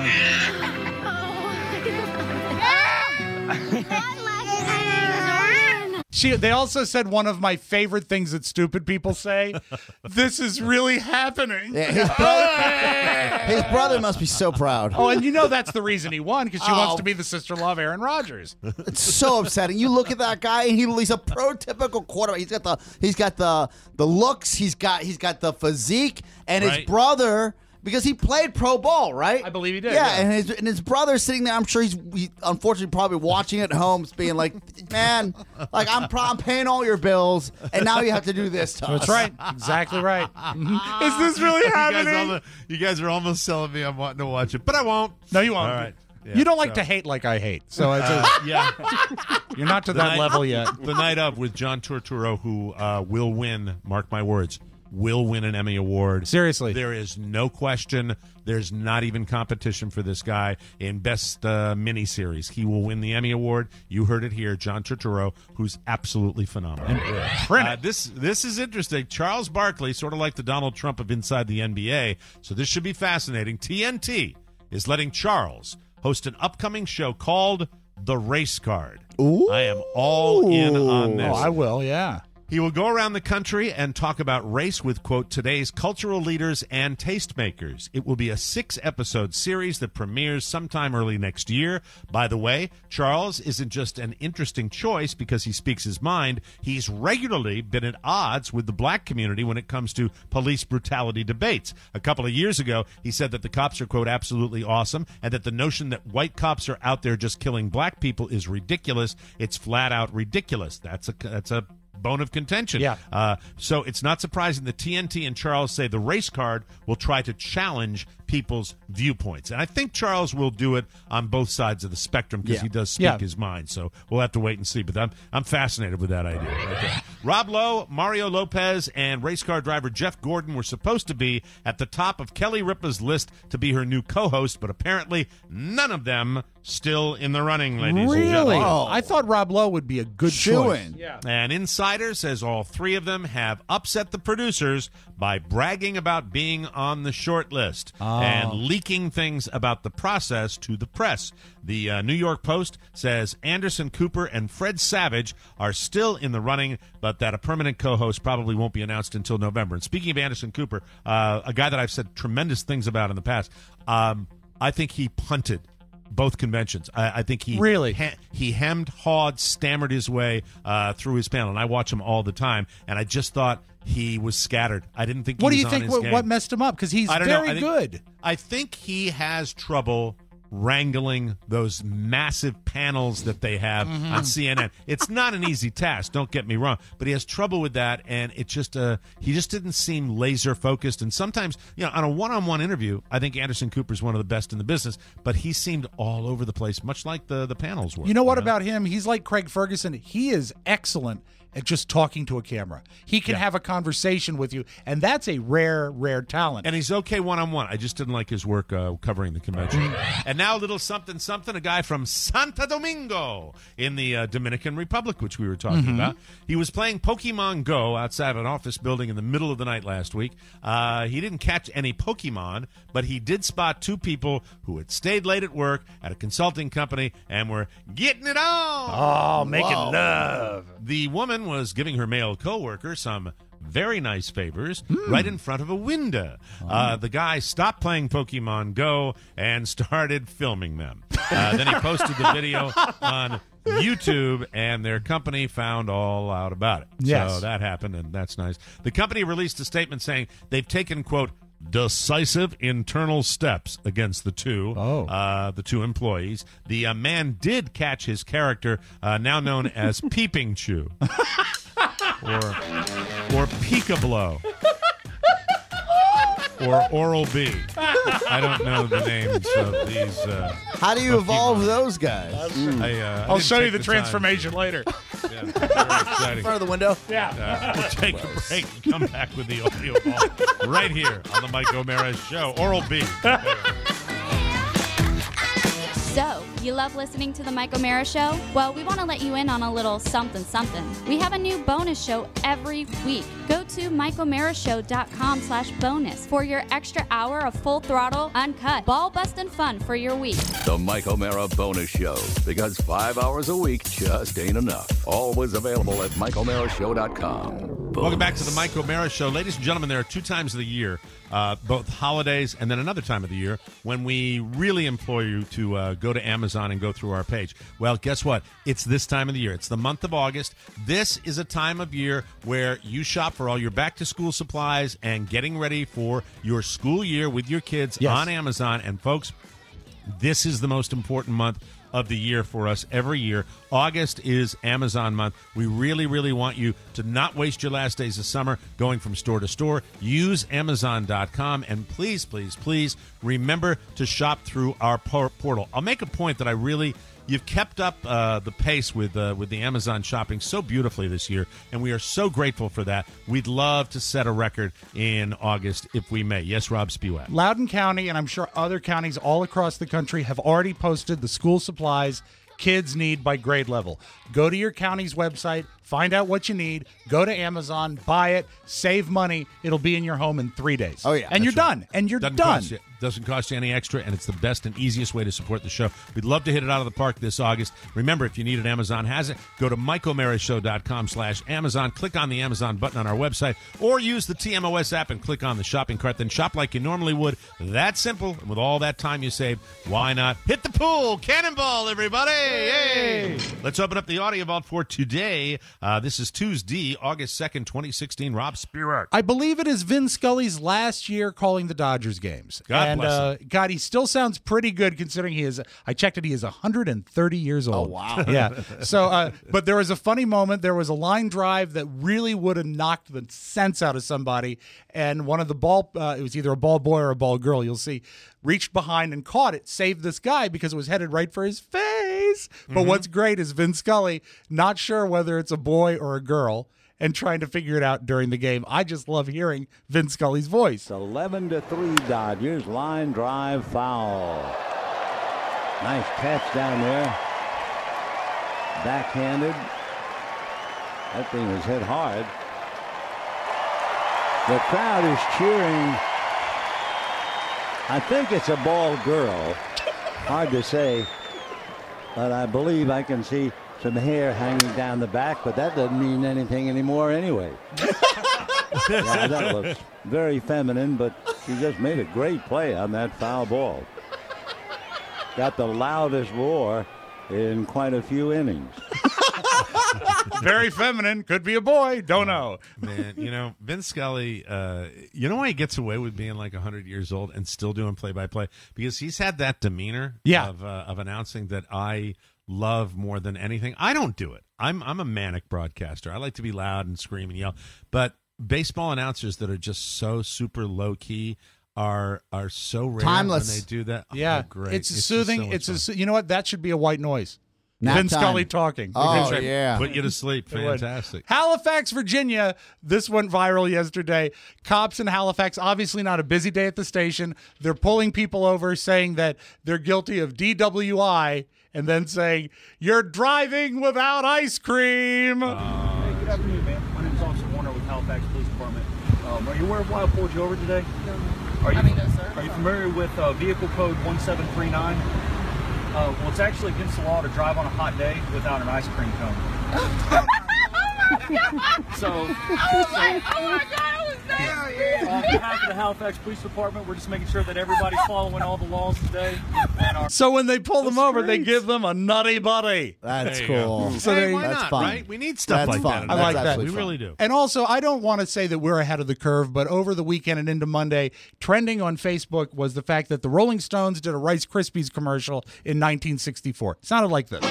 on. They also said one of my favorite things that stupid people say. This is really happening. Yeah, his brother must be so proud. Oh, and you know that's the reason he won, because she wants to be the sister-in-law of Aaron Rodgers. It's so upsetting. You look at that guy, and he's a prototypical quarterback. He's got the looks. He's got the physique, and his brother. Because he played pro ball, right? I believe he did. Yeah, and his brother's sitting there. I'm sure he's unfortunately probably watching at home, being like, "Man, like I'm paying all your bills, and now you have to do this to us." That's right. Exactly right. Is this really happening? You guys are almost selling me. I'm wanting to watch it, but I won't. No, you won't. All right. Yeah, you don't like to hate like I hate, so it's yeah. You're not to that level yet. The Night Of with John Turturro, who will win. Mark my words. Will win an Emmy Award. Seriously. There is no question. There's not even competition for this guy in Best Miniseries. He will win the Emmy Award. You heard it here. John Turturro, who's absolutely phenomenal. This is interesting. Charles Barkley, sort of like the Donald Trump of inside the NBA, so this should be fascinating. TNT is letting Charles host an upcoming show called The Race Card. Ooh. I am all in on this. Oh, I will, yeah. He will go around the country and talk about race with, quote, today's cultural leaders and tastemakers. It will be a 6-episode series that premieres sometime early next year. By the way, Charles isn't just an interesting choice because he speaks his mind. He's regularly been at odds with the black community when it comes to police brutality debates. A couple of years ago, he said that the cops are, quote, absolutely awesome, and that the notion that white cops are out there just killing black people is ridiculous. It's flat out ridiculous. That's a bone of contention. Yeah. So it's not surprising that TNT and Charles say the Race Card will try to challenge people's viewpoints. And I think Charles will do it on both sides of the spectrum because he does speak his mind. So we'll have to wait and see. But I'm fascinated with that idea. Okay. Rob Lowe, Mario Lopez, and race car driver Jeff Gordon were supposed to be at the top of Kelly Ripa's list to be her new co-host, but apparently none of them still in the running, ladies and gentlemen. Really? I thought Rob Lowe would be a good choice. Yeah. An insider says all 3 of them have upset the producers by bragging about being on the short list and leaking things about the process to the press. The New York Post says Anderson Cooper and Fred Savage are still in the running, but that a permanent co-host probably won't be announced until November. And speaking of Anderson Cooper, a guy that I've said tremendous things about in the past, I think he punted both conventions. I think he really he hemmed, hawed, stammered his way through his panel, and I watch him all the time, and I just thought he was scattered. I didn't think. What he do was you on think? his What game. messed him up? Because he's very good. I think he has trouble wrangling those massive panels that they have on CNN. It's not an easy task, don't get me wrong, but he has trouble with that, and it just he just didn't seem laser focused. And sometimes, on a one-on-one interview, I think Anderson Cooper's one of the best in the business, but he seemed all over the place, much like the panels were. You know what about him? He's like Craig Ferguson. He is excellent at just talking to a camera. He can have a conversation with you, and that's a rare talent. And he's okay one-on-one. I just didn't like his work covering the convention. And now a little something, a guy from Santo Domingo in the Dominican Republic, which we were talking about. He was playing Pokemon Go outside of an office building in the middle of the night last week. He didn't catch any Pokemon, but he did spot 2 people who had stayed late at work at a consulting company and were getting it on. Oh, making love. The woman was giving her male coworker some very nice favors right in front of a window. The guy stopped playing Pokemon Go and started filming them. Then he posted the video on YouTube, and their company found all out about it. Yes. So that happened, and that's nice. The company released a statement saying they've taken, quote, decisive internal steps against the 2 employees. The man did catch his character, now known as Peeping Chew. Or Peekablow. Or Oral B. I don't know the names of these. How do you evolve those guys? I'll show you the transformation later. Yeah, very exciting. In front of the window? Yeah. We'll take a break and come back with the audio ball right here on the Mike O'Mara Show. Oral B. So, you love listening to the Mike O'Mara Show? Well, we want to let you in on a little something. We have a new bonus show every week. Go to MikeO'MaraShow.com/bonus for your extra hour of full throttle, uncut, ball-busting fun for your week. The Mike O'Mara Bonus Show, because 5 hours a week just ain't enough. Always available at MikeO'MaraShow.com. Welcome back to the Mike O'Mara Show. Ladies and gentlemen, there are 2 times of the year, both holidays and then another time of the year, when we really implore you to go to Amazon and go through our page. Well, guess what? It's this time of the year. It's the month of August. This is a time of year where you shop for all your back-to-school supplies and getting ready for your school year with your kids on Amazon. And, folks, this is the most important month of the year for us every year. August is Amazon month. We really, really want you to not waste your last days of summer going from store to store. Use Amazon.com, and please, please, please remember to shop through our portal. I'll make a point that you've kept up the pace with the Amazon shopping so beautifully this year, and we are so grateful for that. We'd love to set a record in August if we may. Yes, Rob Spewak. Loudoun County, and I'm sure other counties all across the country, have already posted the school supplies kids need by grade level. Go to your county's website, find out what you need, go to Amazon, buy it, save money. It'll be in your home in 3 days. Oh, yeah. And you're done. And you're done. Doesn't cost you any extra, and it's the best and easiest way to support the show. We'd love to hit it out of the park this August. Remember, if you need it, Amazon has it. Go to MikeO'MaraShow.com/Amazon. Click on the Amazon button on our website, or use the TMOS app and click on the shopping cart. Then shop like you normally would. That simple. And with all that time you save, why not hit the pool? Cannonball, everybody! Yay! Let's open up the audio vault for today. This is Tuesday, August 2nd, 2016. Rob Spewak. I believe it is Vin Scully's last year calling the Dodgers games. God, he still sounds pretty good considering I checked it, he is 130 years old. Oh, wow. Yeah. So, but there was a funny moment. There was a line drive that really would have knocked the sense out of somebody. And one of the it was either a ball boy or a ball girl, you'll see, reached behind and caught it, saved this guy because it was headed right for his face. But what's great is Vin Scully, not sure whether it's a boy or a girl, and trying to figure it out during the game. I just love hearing Vin Scully's voice. 11-3 Dodgers. Line drive foul. Nice catch down there. Backhanded. That thing was hit hard. The crowd is cheering. I think it's a ball girl. Hard to say. But I believe I can see some hair hanging down the back, but that doesn't mean anything anymore anyway. Yeah, that looks very feminine, but she just made a great play on that foul ball. Got the loudest roar in quite a few innings. Very feminine. Could be a boy. Don't know. Man, Vin Scully, you know why he gets away with being like 100 years old and still doing play-by-play? Because he's had that demeanor of announcing that I love more than anything. I don't do it. I'm a manic broadcaster. I like to be loud and scream and yell. But baseball announcers that are just so super low-key are so rare. Timeless. When they do that. Yeah. Oh, great. It's soothing. You know what? That should be a white noise. Nap Vin time. Scully talking. Oh, yeah. Put you to sleep. Fantastic. Halifax, Virginia. This went viral yesterday. Cops in Halifax, obviously not a busy day at the station. They're pulling people over saying that they're guilty of DWI and then saying, "You're driving without ice cream." Hey, good afternoon, man. My name is Officer Warner with Halifax Police Department. Are you aware of why I pulled you over today? No. Are you familiar with vehicle code 1739? Well, it's actually against the law to drive on a hot day without an ice cream cone. So, oh my God, I was there. On behalf of the Halifax Police Department, we're just making sure that everybody's following all the laws today. So when they pull them over, they give them a nutty buddy. That's cool. So why that's not, fun. right? We need stuff like that. I like that. We really do. And also, I don't want to say that we're ahead of the curve, but over the weekend and into Monday, trending on Facebook was the fact that the Rolling Stones did a Rice Krispies commercial in 1964. It sounded like this.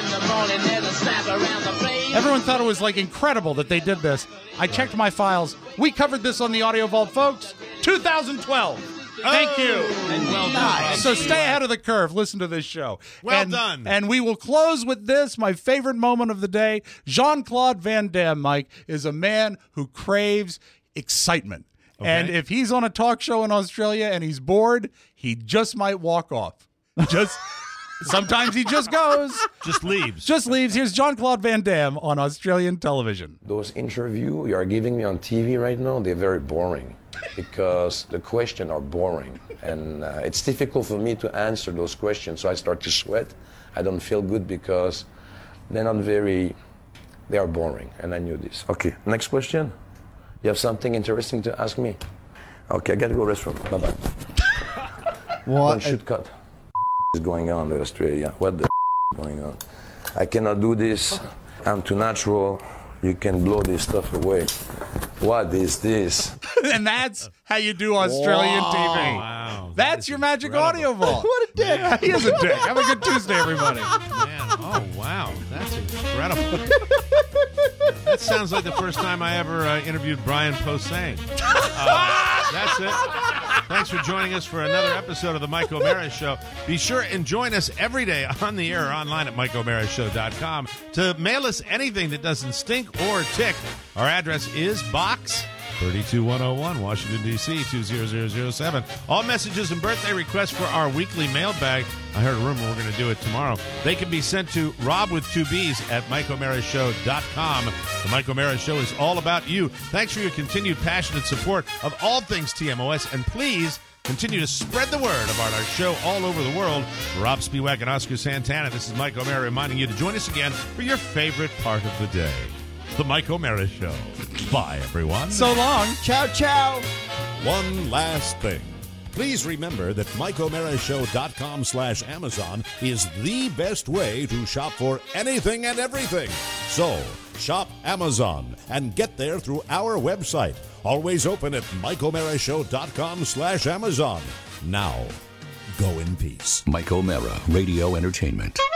Everyone thought it was like incredible that they did this. I checked my files. We covered this on the Audio Vault, folks. 2012. Thank you. And well done. So stay ahead of the curve. Listen to this show. Well done. And we will close with this, my favorite moment of the day. Jean-Claude Van Damme, Mike, is a man who craves excitement. Okay. And if he's on a talk show in Australia and he's bored, he just might walk off. Sometimes he just goes. Just leaves. Here's Jean-Claude Van Damme on Australian television. Those interviews you are giving me on TV right now, they're very boring because the questions are boring. And it's difficult for me to answer those questions, so I start to sweat. I don't feel good because they are boring, and I knew this. Okay, next question. You have something interesting to ask me? Okay, I gotta go restroom. Bye-bye. One shoot cut is going on in Australia. What the is going on? I cannot do this. I'm too natural. You can blow this stuff away. What is this? And that's how you do Australian TV. Wow. That's your magic audio vault. What a dick. Yeah, he is a dick. Have a good Tuesday, everybody. Man, oh, wow. That's incredible. That sounds like the first time I ever interviewed Brian Posehn. That's it. Thanks for joining us for another episode of the Mike O'Mara Show. Be sure and join us every day on the air or online at MikeO'MaraShow.com to mail us anything that doesn't stink or tick. Our address is Box 32101, Washington, D.C., 20007. All messages and birthday requests for our weekly mailbag. I heard a rumor we're going to do it tomorrow. They can be sent to Rob with 2 B's at MikeO'MaraShow.com. The Mike O'Mara Show is all about you. Thanks for your continued passionate support of all things TMOS, and please continue to spread the word about our show all over the world. For Rob Spiewak and Oscar Santana, this is Mike O'Mara reminding you to join us again for your favorite part of the day. The Mike O'Mara Show. Bye, everyone. So long. Ciao, ciao. One last thing. Please remember that MikeO'MaraShow.com/Amazon is the best way to shop for anything and everything. So, shop Amazon and get there through our website. Always open at MikeO'MaraShow.com/Amazon. Now, go in peace. Mike O'Mara, Radio Entertainment.